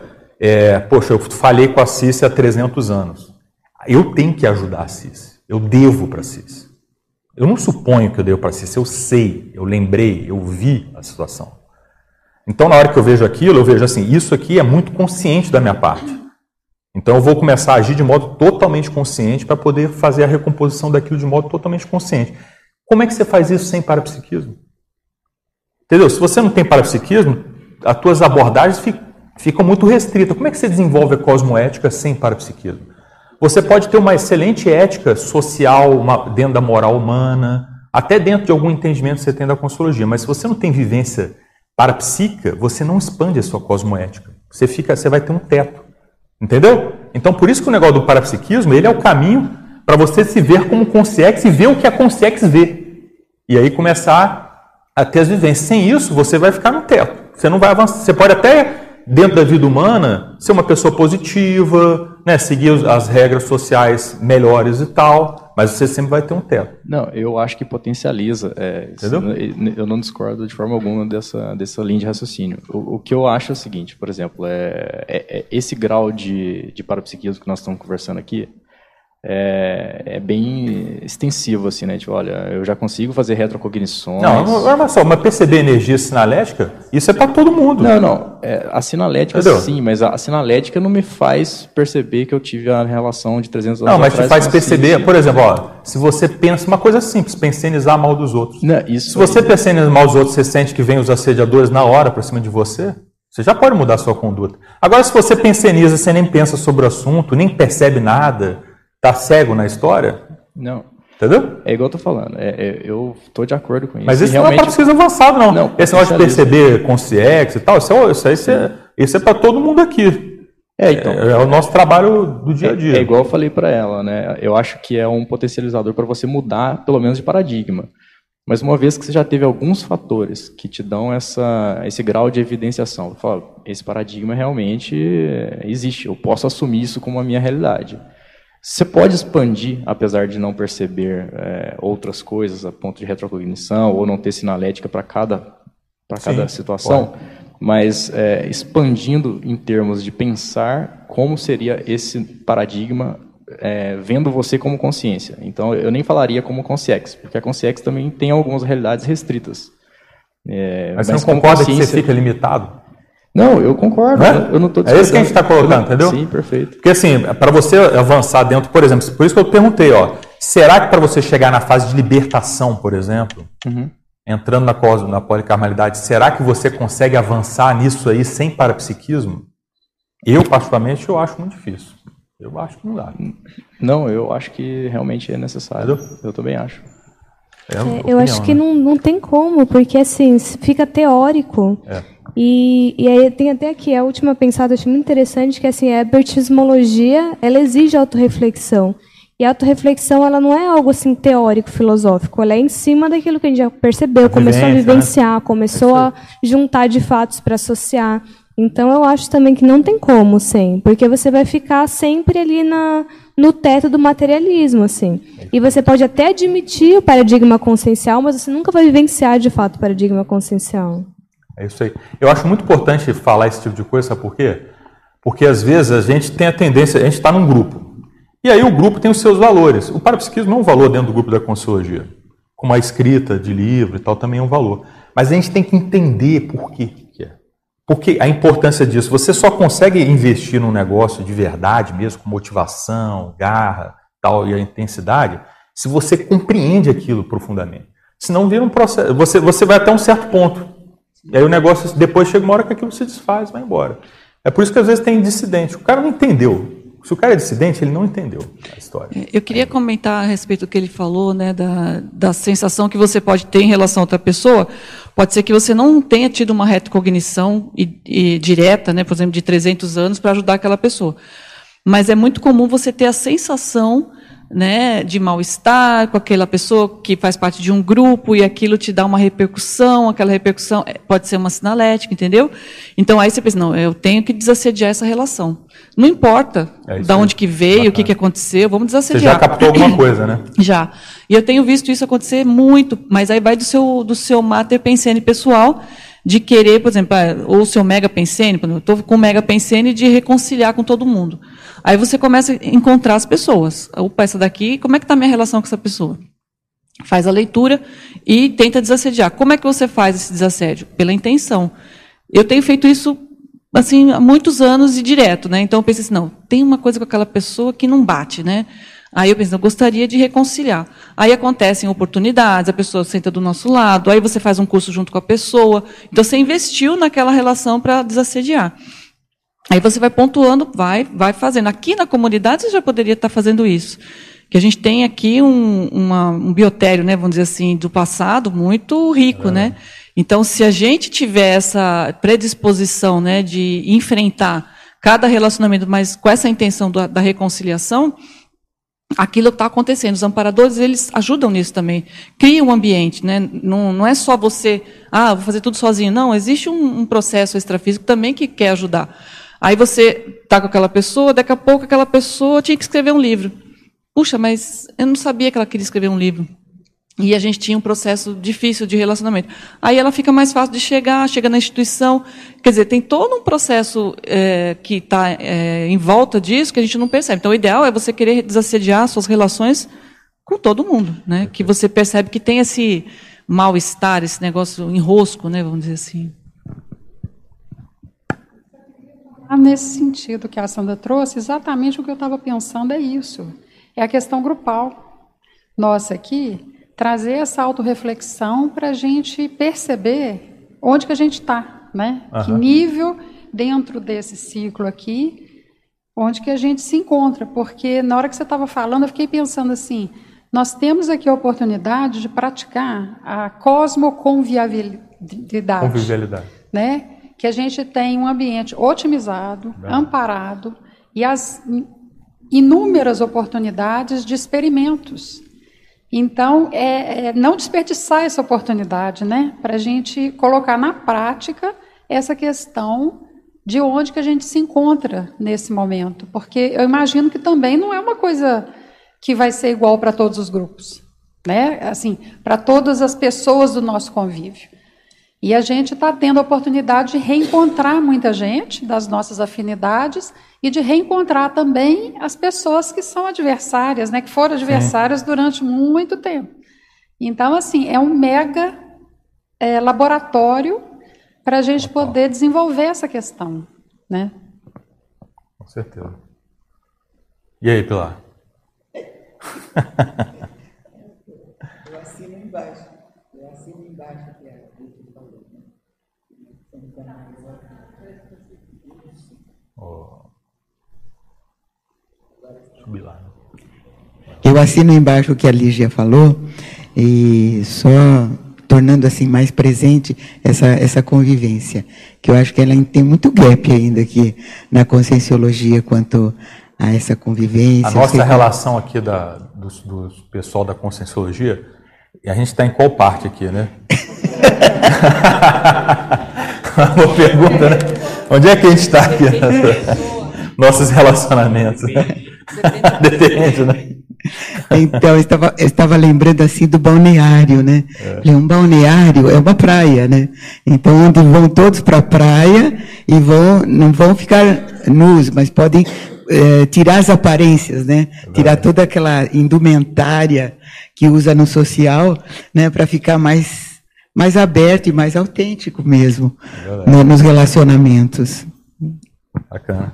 eu falhei com a Cici há 300 anos. Eu tenho que ajudar a Cici. Eu devo para a Cici. Eu não suponho que eu devo para a Cici, eu sei, eu lembrei, eu vi a situação. Então, na hora que eu vejo aquilo, eu vejo assim, isso aqui é muito consciente da minha parte. Então, eu vou começar a agir de modo totalmente consciente para poder fazer a recomposição daquilo de modo totalmente consciente. Como é que você faz isso sem parapsiquismo? Entendeu? Se você não tem parapsiquismo, as tuas abordagens ficam muito restritas. Como é que você desenvolve a cosmoética sem parapsiquismo? Você pode ter uma excelente ética social dentro da moral humana, até dentro de algum entendimento que você tem da Consciologia, mas se você não tem vivência parapsíquica, você não expande a sua cosmoética. Você vai ter um teto. Entendeu? Então, por isso que o negócio do parapsiquismo, ele é o caminho para você se ver como consciência e ver o que a consciência vê. E aí começar a ter as vivências. Sem isso, você vai ficar no teto. Você não vai avançar. Você pode até, dentro da vida humana, ser uma pessoa positiva, né, seguir as regras sociais melhores e tal, mas você sempre vai ter um teto. Não, eu acho que potencializa. Entendeu? Eu não discordo de forma alguma dessa linha de raciocínio. O que eu acho é o seguinte, por exemplo, esse grau de parapsiquismo que nós estamos conversando aqui é bem extensivo, assim, né? Tipo, olha, eu já consigo fazer retrocognições. Não, mas perceber energia sinalética, isso é para todo mundo. Não. A sinalética, entendeu? Sim, mas a sinalética não me faz perceber que eu tive a relação de 300 anos atrás. Não, mas te faz perceber, por exemplo, se você pensa, uma coisa simples, pensenizar mal dos outros. Não, se você pensenizar mal dos outros, você sente que vem os assediadores na hora para cima de você, você já pode mudar a sua conduta. Agora, se você penseniza, você nem pensa sobre o assunto, nem percebe nada, tá cego na história? Não. Entendeu? É igual eu tô falando. Eu tô de acordo com isso. Mas isso realmente... não é parapsiquismo avançado, não. Esse negócio de perceber consciência e tal, isso é para todo mundo aqui. Então, é o nosso trabalho do dia a dia. É igual eu falei para ela, né? Eu acho que é um potencializador para você mudar, pelo menos, de paradigma. Mas uma vez que você já teve alguns fatores que te dão esse grau de evidenciação, você fala, esse paradigma realmente existe, eu posso assumir isso como a minha realidade. Você pode expandir, apesar de não perceber outras coisas a ponto de retrocognição ou não ter sinalética para cada situação, pode. Mas expandindo em termos de pensar como seria esse paradigma vendo você como consciência. Então, eu nem falaria como consciência, porque a consciência também tem algumas realidades restritas. Mas você não concorda que você fica limitado? Não, eu concordo. Eu não tô é isso que a gente está colocando, entendeu? Sim, perfeito. Porque assim, para você avançar dentro, por exemplo, por isso que eu perguntei, será que para você chegar na fase de libertação, por exemplo, entrando na policarnalidade, será que você consegue avançar nisso aí sem parapsiquismo? Eu, particularmente, eu acho muito difícil. Eu acho que não dá. Não, eu acho que realmente é necessário. Entendeu? Eu também acho. Eu acho que não tem como, porque assim, fica teórico. E aí tem até aqui a última pensada, achei muito interessante, que assim, a herbertismologia, ela exige autorreflexão. E a autorreflexão, ela não é algo assim teórico, filosófico, ela é em cima daquilo que a gente já percebeu, começou a vivenciar, começou a juntar de fatos para associar. Então eu acho também que não tem como, sim, porque você vai ficar sempre ali no teto do materialismo, assim. E você pode até admitir o paradigma consciencial, mas você nunca vai vivenciar de fato o paradigma consciencial. É isso aí. Eu acho muito importante falar esse tipo de coisa, sabe por quê? Porque às vezes a gente tem a tendência, a gente está num grupo, e aí o grupo tem os seus valores. O parapsiquismo não é um valor dentro do grupo da Conscienciologia, como a escrita de livro e tal também é um valor. Mas a gente tem que entender por quê que é. Porque a importância disso, você só consegue investir num negócio de verdade mesmo, com motivação, garra, tal, e a intensidade, se você compreende aquilo profundamente. Senão vira um processo, você vai até um certo ponto. E aí o negócio, depois chega uma hora que aquilo se desfaz, vai embora. É por isso que às vezes tem dissidente. O cara não entendeu. Se o cara é dissidente, ele não entendeu a história. Eu queria comentar a respeito do que ele falou, né, da sensação que você pode ter em relação a outra pessoa. Pode ser que você não tenha tido uma retrocognição direta, né, por exemplo, de 300 anos para ajudar aquela pessoa. Mas é muito comum você ter a sensação, né, de mal-estar com aquela pessoa que faz parte de um grupo e aquilo te dá uma repercussão, aquela repercussão pode ser uma sinalética, entendeu? Então aí você pensa, não, eu tenho que desassediar essa relação. Não importa de onde que veio, o que aconteceu, vamos desassediar. Você já captou alguma coisa, né? Já. E eu tenho visto isso acontecer muito, mas aí vai do seu mater pensene pessoal, de querer, por exemplo, ou o seu mega pensene, eu estou com o mega pensene de reconciliar com todo mundo. Aí você começa a encontrar as pessoas. Opa, essa daqui, como é que está a minha relação com essa pessoa? Faz a leitura e tenta desassediar. Como é que você faz esse desassédio? Pela intenção. Eu tenho feito isso assim há muitos anos e direto, né? Então eu pensei assim, não, tem uma coisa com aquela pessoa que não bate, né? Aí eu pensei, eu gostaria de reconciliar. Aí acontecem oportunidades, a pessoa senta do nosso lado, aí você faz um curso junto com a pessoa. Então você investiu naquela relação para desassediar. Aí você vai pontuando, vai fazendo. Aqui na comunidade você já poderia estar fazendo isso. Que a gente tem aqui um biotério, né, vamos dizer assim, do passado muito rico, né? Então, se a gente tiver essa predisposição, né, de enfrentar cada relacionamento, mas com essa intenção da reconciliação, aquilo está acontecendo. Os amparadores, eles ajudam nisso também. Criam um ambiente, né? Não é só você, vou fazer tudo sozinho. Não, existe um processo extrafísico também que quer ajudar. Aí você está com aquela pessoa, daqui a pouco aquela pessoa tinha que escrever um livro. Puxa, mas eu não sabia que ela queria escrever um livro. E a gente tinha um processo difícil de relacionamento. Aí ela fica mais fácil de chega na instituição. Quer dizer, tem todo um processo que está em volta disso que a gente não percebe. Então, o ideal é você querer desassediar suas relações com todo mundo, né? Que você percebe que tem esse mal-estar, esse negócio enrosco, né? Vamos dizer assim. Nesse sentido que a Sandra trouxe, exatamente o que eu estava pensando é isso. É a questão grupal. Nossa, aqui, trazer essa autorreflexão para a gente perceber onde que a gente está, né? Que nível dentro desse ciclo aqui, onde que a gente se encontra. Porque na hora que você estava falando, eu fiquei pensando assim, nós temos aqui a oportunidade de praticar a cosmoconvivialidade. Né? Que a gente tem um ambiente otimizado, amparado, e as inúmeras oportunidades de experimentos. Então, não desperdiçar essa oportunidade, né? Para a gente colocar na prática essa questão de onde que a gente se encontra nesse momento. Porque eu imagino que também não é uma coisa que vai ser igual para todos os grupos, né? Assim, para todas as pessoas do nosso convívio. E a gente está tendo a oportunidade de reencontrar muita gente das nossas afinidades e de reencontrar também as pessoas que são adversárias, né, que foram adversárias durante muito tempo. Então, assim, é um mega laboratório para a gente poder desenvolver essa questão, né? Com certeza. E aí, Pilar? Eu assino embaixo. Aqui, eu assino embaixo o que a Lígia falou, e só tornando assim mais presente essa convivência, que eu acho que ela tem muito gap ainda aqui na Conscienciologia quanto a essa convivência. A nossa relação aqui do pessoal da Conscienciologia, e a gente está em qual parte aqui, né? Uma pergunta, né? Onde é que a gente está aqui? Nossos relacionamentos. Depende, né? Então, eu estava lembrando assim do balneário, né? Um balneário é uma praia, né? Então, onde vão todos para a praia e não vão ficar nus, mas podem tirar as aparências, né? Tirar toda aquela indumentária que usa no social, né? Para ficar mais aberto e mais autêntico mesmo nos relacionamentos. Bacana.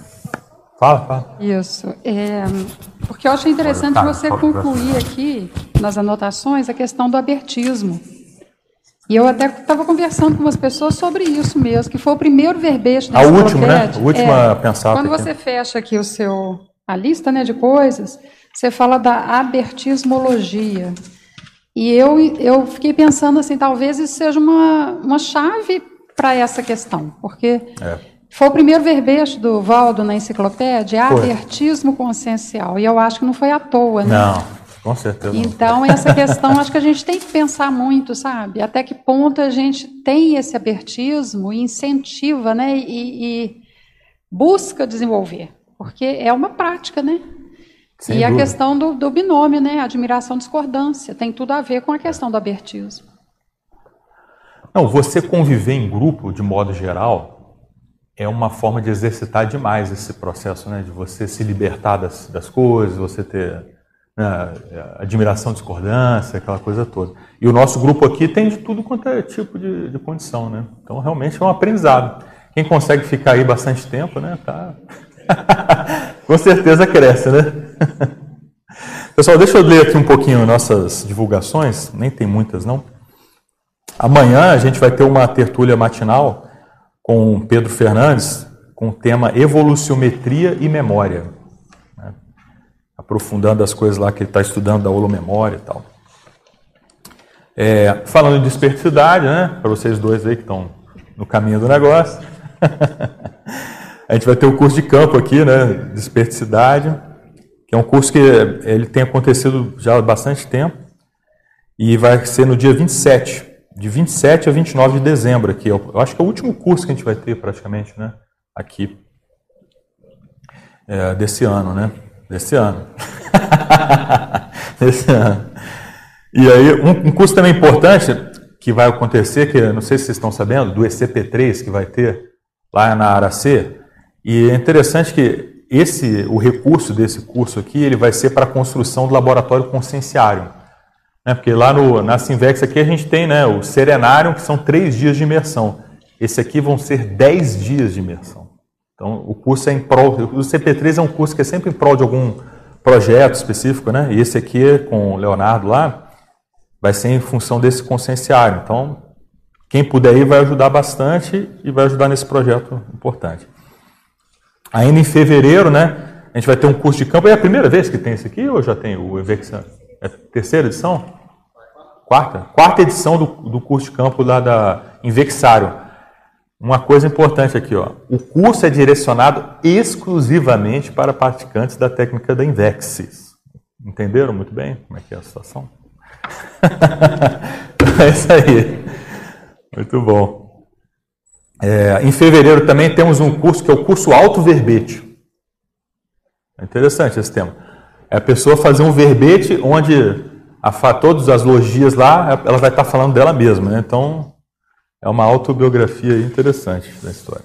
Fala. Isso. Porque eu achei interessante você concluir aqui, nas anotações, a questão do abertismo. E eu até estava conversando com umas pessoas sobre isso mesmo, que foi o primeiro verbete da última, né? A última a pensar. Quando você fecha aqui a lista, né, de coisas, você fala da abertismologia. E eu fiquei pensando assim, talvez isso seja uma chave para essa questão, porque foi o primeiro verbete do Valdo na enciclopédia, abertismo consciencial, e eu acho que não foi à toa, né? Não, com certeza. Então, essa questão, acho que a gente tem que pensar muito, sabe? Até que ponto a gente tem esse abertismo e incentiva, né? E busca desenvolver, porque é uma prática, né? Sem e dúvida. A questão do binômio, né? Admiração-discordância, tem tudo a ver com a questão do abertismo. Não, você conviver em grupo, de modo geral, é uma forma de exercitar demais esse processo, né? De você se libertar das coisas, você ter, né, admiração, discordância, aquela coisa toda. E o nosso grupo aqui tem de tudo quanto é tipo de condição, né? Então, realmente é um aprendizado. Quem consegue ficar aí bastante tempo, né? Com certeza cresce, né? Pessoal, deixa eu ler aqui um pouquinho nossas divulgações, nem tem muitas, não. Amanhã a gente vai ter uma tertúlia matinal com Pedro Fernandes, com o tema Evoluciometria e Memória, né? Aprofundando as coisas lá que ele está estudando da holomemória e tal. Falando de desperticidade, né? Para vocês dois aí que estão no caminho do negócio. A gente vai ter o curso de campo aqui, né? Desperticidade, que é um curso que ele tem acontecido já há bastante tempo e vai ser no dia 27. De 27 a 29 de dezembro aqui. Eu acho que é o último curso que a gente vai ter praticamente, né? Aqui. Desse ano, né? Desse ano. Desse ano. E aí, um curso também importante que vai acontecer, que não sei se vocês estão sabendo, do ECP3 que vai ter lá na Aracê. E é interessante que o recurso desse curso aqui, ele vai ser para a construção do laboratório conscienciário. Porque lá na Sinvex aqui a gente tem, né, o Serenário, que são 3 dias de imersão. Esse aqui vão ser 10 dias de imersão. Então, o curso é em prol... O CP3 é um curso que é sempre em prol de algum projeto específico, né? E esse aqui, com o Leonardo lá, vai ser em função desse conscienciário. Então, quem puder ir vai ajudar bastante e vai ajudar nesse projeto importante. Ainda em fevereiro, né, a gente vai ter um curso de campo. É a primeira vez que tem esse aqui ou já tem o Invexa? É a terceira edição? Quarta edição do curso de campo lá da Invexário. Uma coisa importante aqui, ó. O curso é direcionado exclusivamente para praticantes da técnica da Invexis. Entenderam muito bem como é que é a situação? É isso aí. Muito bom. Em fevereiro também temos um curso que é o curso Alto Verbete. É interessante esse tema. É a pessoa fazer um verbete onde todas as logias lá, ela vai estar falando dela mesma, né? Então, é uma autobiografia interessante da história.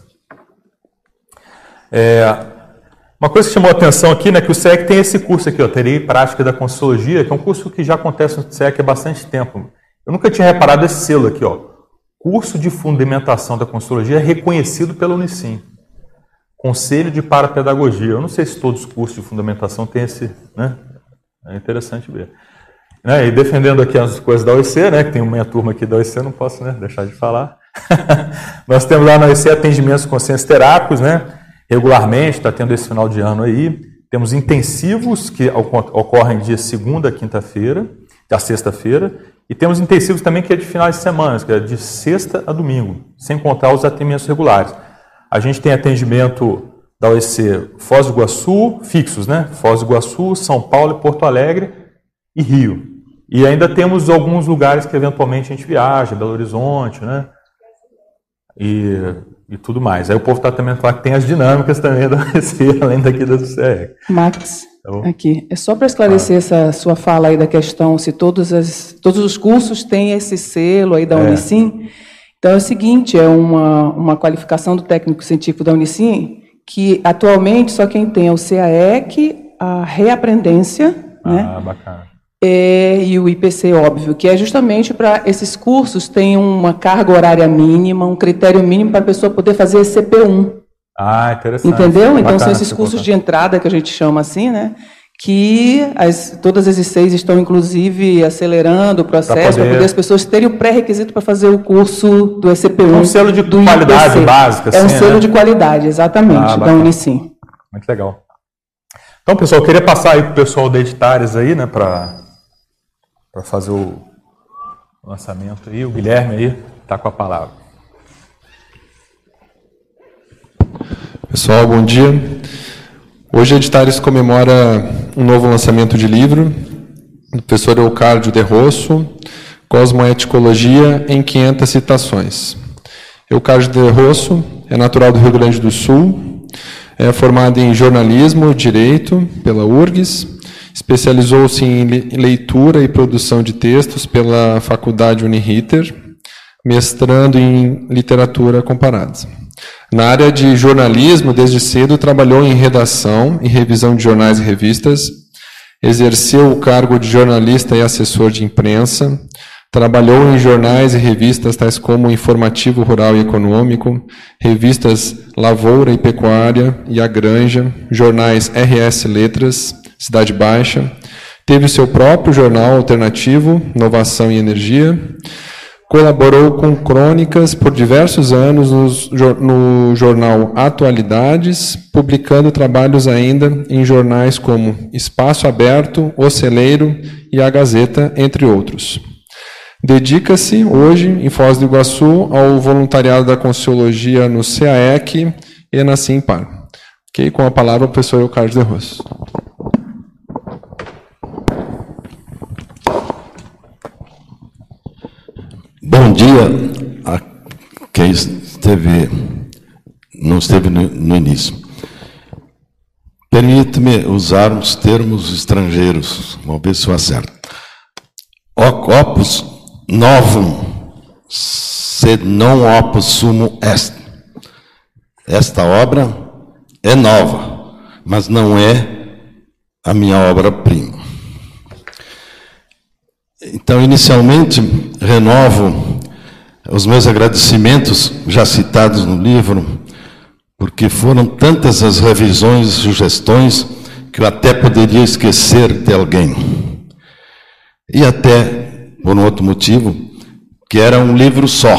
Uma coisa que chamou a atenção aqui, né, que o SEC tem esse curso aqui, ó, Teoria e Prática da Conscienciologia, que é um curso que já acontece no SEC há bastante tempo. Eu nunca tinha reparado esse selo aqui, ó. Curso de Fundamentação da Conscienciologia reconhecido pela Unicim. Conselho de Parapedagogia. Eu não sei se todos os cursos de fundamentação têm esse, né? É interessante ver. E defendendo aqui as coisas da OEC, né? Que tem uma turma aqui da OEC, eu não posso, né, deixar de falar. Nós temos lá na OEC atendimentos consciência terápicos, né? Regularmente, está tendo esse final de ano aí. Temos intensivos que ocorrem de segunda a quinta-feira, a sexta-feira. E temos intensivos também que é de finais de semana, que é de sexta a domingo, sem contar os atendimentos regulares. A gente tem atendimento da OEC Foz do Iguaçu, fixos, né? Foz do Iguaçu, São Paulo, Porto Alegre e Rio. E ainda temos alguns lugares que eventualmente a gente viaja, Belo Horizonte, né? e tudo mais. Aí o povo está também falando que tem as dinâmicas também da UNICI, além daqui da CEEC. Max, aqui, é só para esclarecer essa sua fala aí da questão se todos os cursos têm esse selo aí da Unicim. Então é o seguinte, é uma qualificação do técnico científico da Unicim que atualmente só quem tem é o CAEC, a reaprendência, né? Bacana. E o IPC, óbvio, que é justamente para esses cursos terem uma carga horária mínima, um critério mínimo para a pessoa poder fazer CP1. Interessante. Entendeu? Então Bacana, são esses cursos de entrada que a gente chama assim, né? Que todas as 6 estão, inclusive, acelerando o processo para poder as pessoas terem o pré-requisito para fazer o curso do ECP1. Um selo de qualidade IPC. básica. É um assim, selo de qualidade, exatamente, da Unicim. Muito legal. Então, pessoal, eu queria passar aí para o pessoal da Editares aí, né, para fazer o lançamento aí. O Guilherme aí está com a palavra. Pessoal, bom dia. Hoje a Editares comemora um novo lançamento de livro do professor Eucárdio de Rosso, Cosmoeticologia em 500 citações. Eucárdio de Rosso é natural do Rio Grande do Sul, é formado em jornalismo, direito pela URGS, especializou-se em leitura e produção de textos pela Faculdade Uniriter, mestrando em literatura comparada. Na área de jornalismo, desde cedo, trabalhou em redação e revisão de jornais e revistas, exerceu o cargo de jornalista e assessor de imprensa, trabalhou em jornais e revistas tais como Informativo Rural e Econômico, revistas Lavoura e Pecuária e A Granja, jornais RS Letras, Cidade Baixa, teve o seu próprio jornal alternativo, Inovação e Energia, colaborou com crônicas por diversos anos no jornal Atualidades, publicando trabalhos ainda em jornais como Espaço Aberto, O Celeiro e A Gazeta, entre outros. Dedica-se hoje, em Foz do Iguaçu, ao voluntariado da Consciologia no CAEC e na Simpar. Ok, com a palavra o professor Eucárdio de Rosso. Bom dia a quem não esteve no início. Permite-me usar os termos estrangeiros, vamos ver se eu acerto. Opus novum, sed non opus sumo est. Esta obra é nova, mas não é a minha obra-prima. Então, inicialmente, renovo os meus agradecimentos, já citados no livro, porque foram tantas as revisões e sugestões que eu até poderia esquecer de alguém. E até, por um outro motivo, que era um livro só.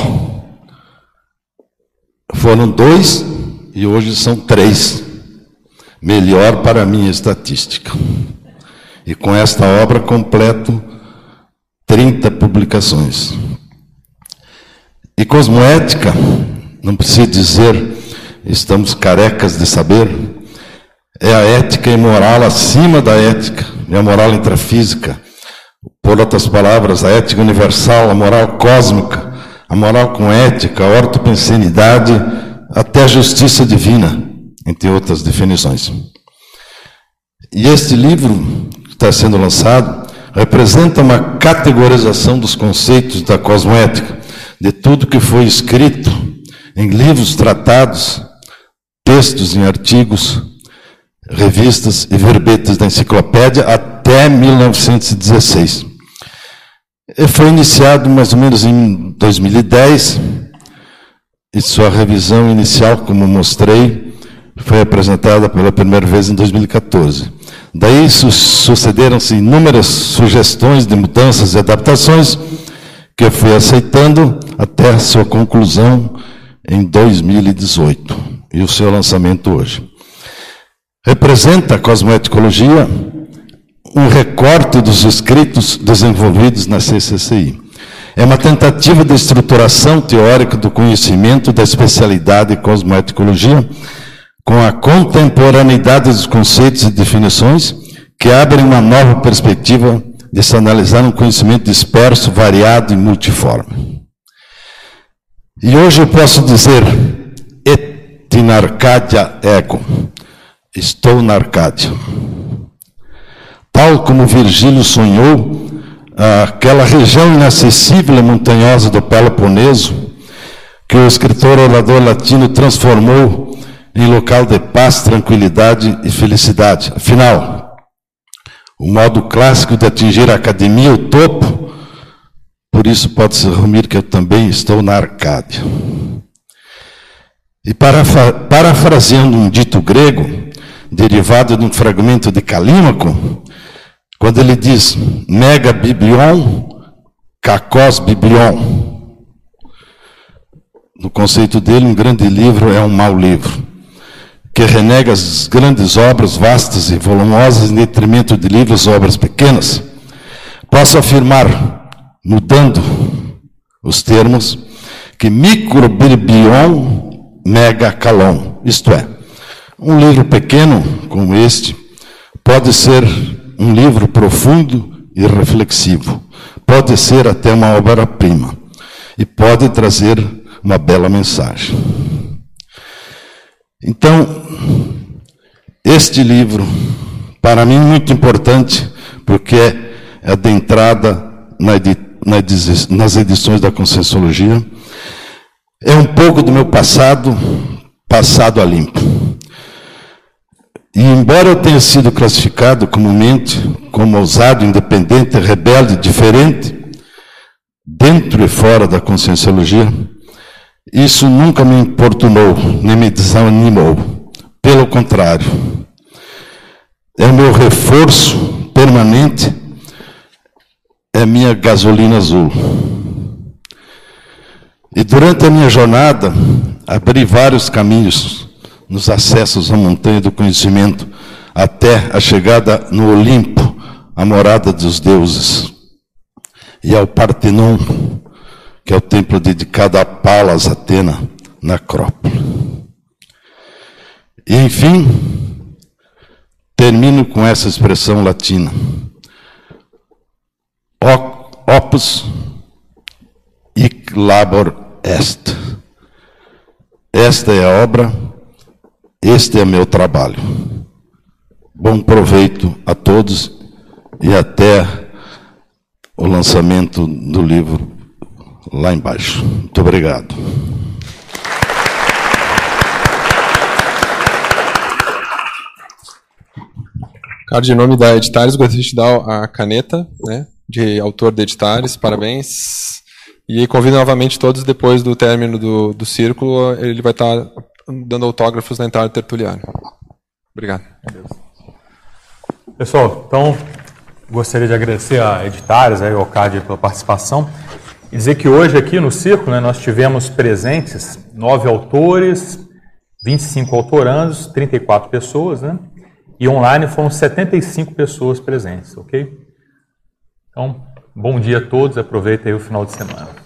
Foram 2 e hoje são 3. Melhor para a minha estatística. E com esta obra completo 30 publicações. E cosmoética, não preciso dizer, estamos carecas de saber, é a ética e moral acima da ética, é a moral intrafísica. Por outras palavras, a ética universal, a moral cósmica, a moral com ética, a ortopensenidade, até a justiça divina, entre outras definições. E este livro, que está sendo lançado, representa uma categorização dos conceitos da cosmoética, de tudo que foi escrito em livros, tratados, textos em artigos, revistas e verbetes da enciclopédia até 1916. Foi iniciado mais ou menos em 2010, e sua revisão inicial, como mostrei, foi apresentada pela primeira vez em 2014. Daí sucederam-se inúmeras sugestões de mudanças e adaptações que eu fui aceitando até a sua conclusão em 2018 e o seu lançamento hoje. Representa a cosmoeticologia um recorte dos escritos desenvolvidos na CCCI. É uma tentativa de estruturação teórica do conhecimento da especialidade cosmoeticologia com a contemporaneidade dos conceitos e definições que abrem uma nova perspectiva de se analisar um conhecimento disperso, variado e multiforme. E hoje eu posso dizer, et in Arcadia ego, estou na Arcádia. Tal como Virgílio sonhou, aquela região inacessível e montanhosa do Peloponeso, que o escritor orador latino transformou em local de paz, tranquilidade e felicidade. Afinal, o modo clássico de atingir a academia, o topo, por isso pode-se resumir que eu também estou na Arcádia. E parafraseando um dito grego, derivado de um fragmento de Calímaco, quando ele diz, mega biblion, kakos biblion. No conceito dele, um grande livro é um mau livro, que renega as grandes obras vastas e volumosas em detrimento de livros ou obras pequenas. Posso afirmar, mudando os termos, que microbiblion mega calon, isto é, um livro pequeno como este pode ser um livro profundo e reflexivo, pode ser até uma obra-prima e pode trazer uma bela mensagem. Então, este livro, para mim, muito importante, porque é de entrada nas edições da Conscienciologia, é um pouco do meu passado a limpo. E embora eu tenha sido classificado comumente como ousado, independente, rebelde, diferente, dentro e fora da Conscienciologia, isso nunca me importunou, nem me desanimou. Pelo contrário, é meu reforço permanente, é minha gasolina azul. E durante a minha jornada, abri vários caminhos nos acessos à montanha do conhecimento, até a chegada no Olimpo, a morada dos deuses, e ao Partenon, que é o templo dedicado a Palas Atena, na Acrópole. E, enfim, termino com essa expressão latina. Opus hic labor est. Esta é a obra, este é meu trabalho. Bom proveito a todos e até o lançamento do livro lá embaixo. Muito obrigado. Cara, de nome da Editares, gostaria de dar a caneta, né, de autor de Editares, parabéns. E convido novamente todos, depois do término do círculo, ele vai estar dando autógrafos na entrada tertuliana. Obrigado. Pessoal, então, gostaria de agradecer a Editares, ao CAD pela participação, e dizer que hoje aqui no círculo, né, nós tivemos presentes 9 autores, 25 autorandos, 34 pessoas, né? E online foram 75 pessoas presentes, ok? Então, bom dia a todos, aproveitem aí o final de semana.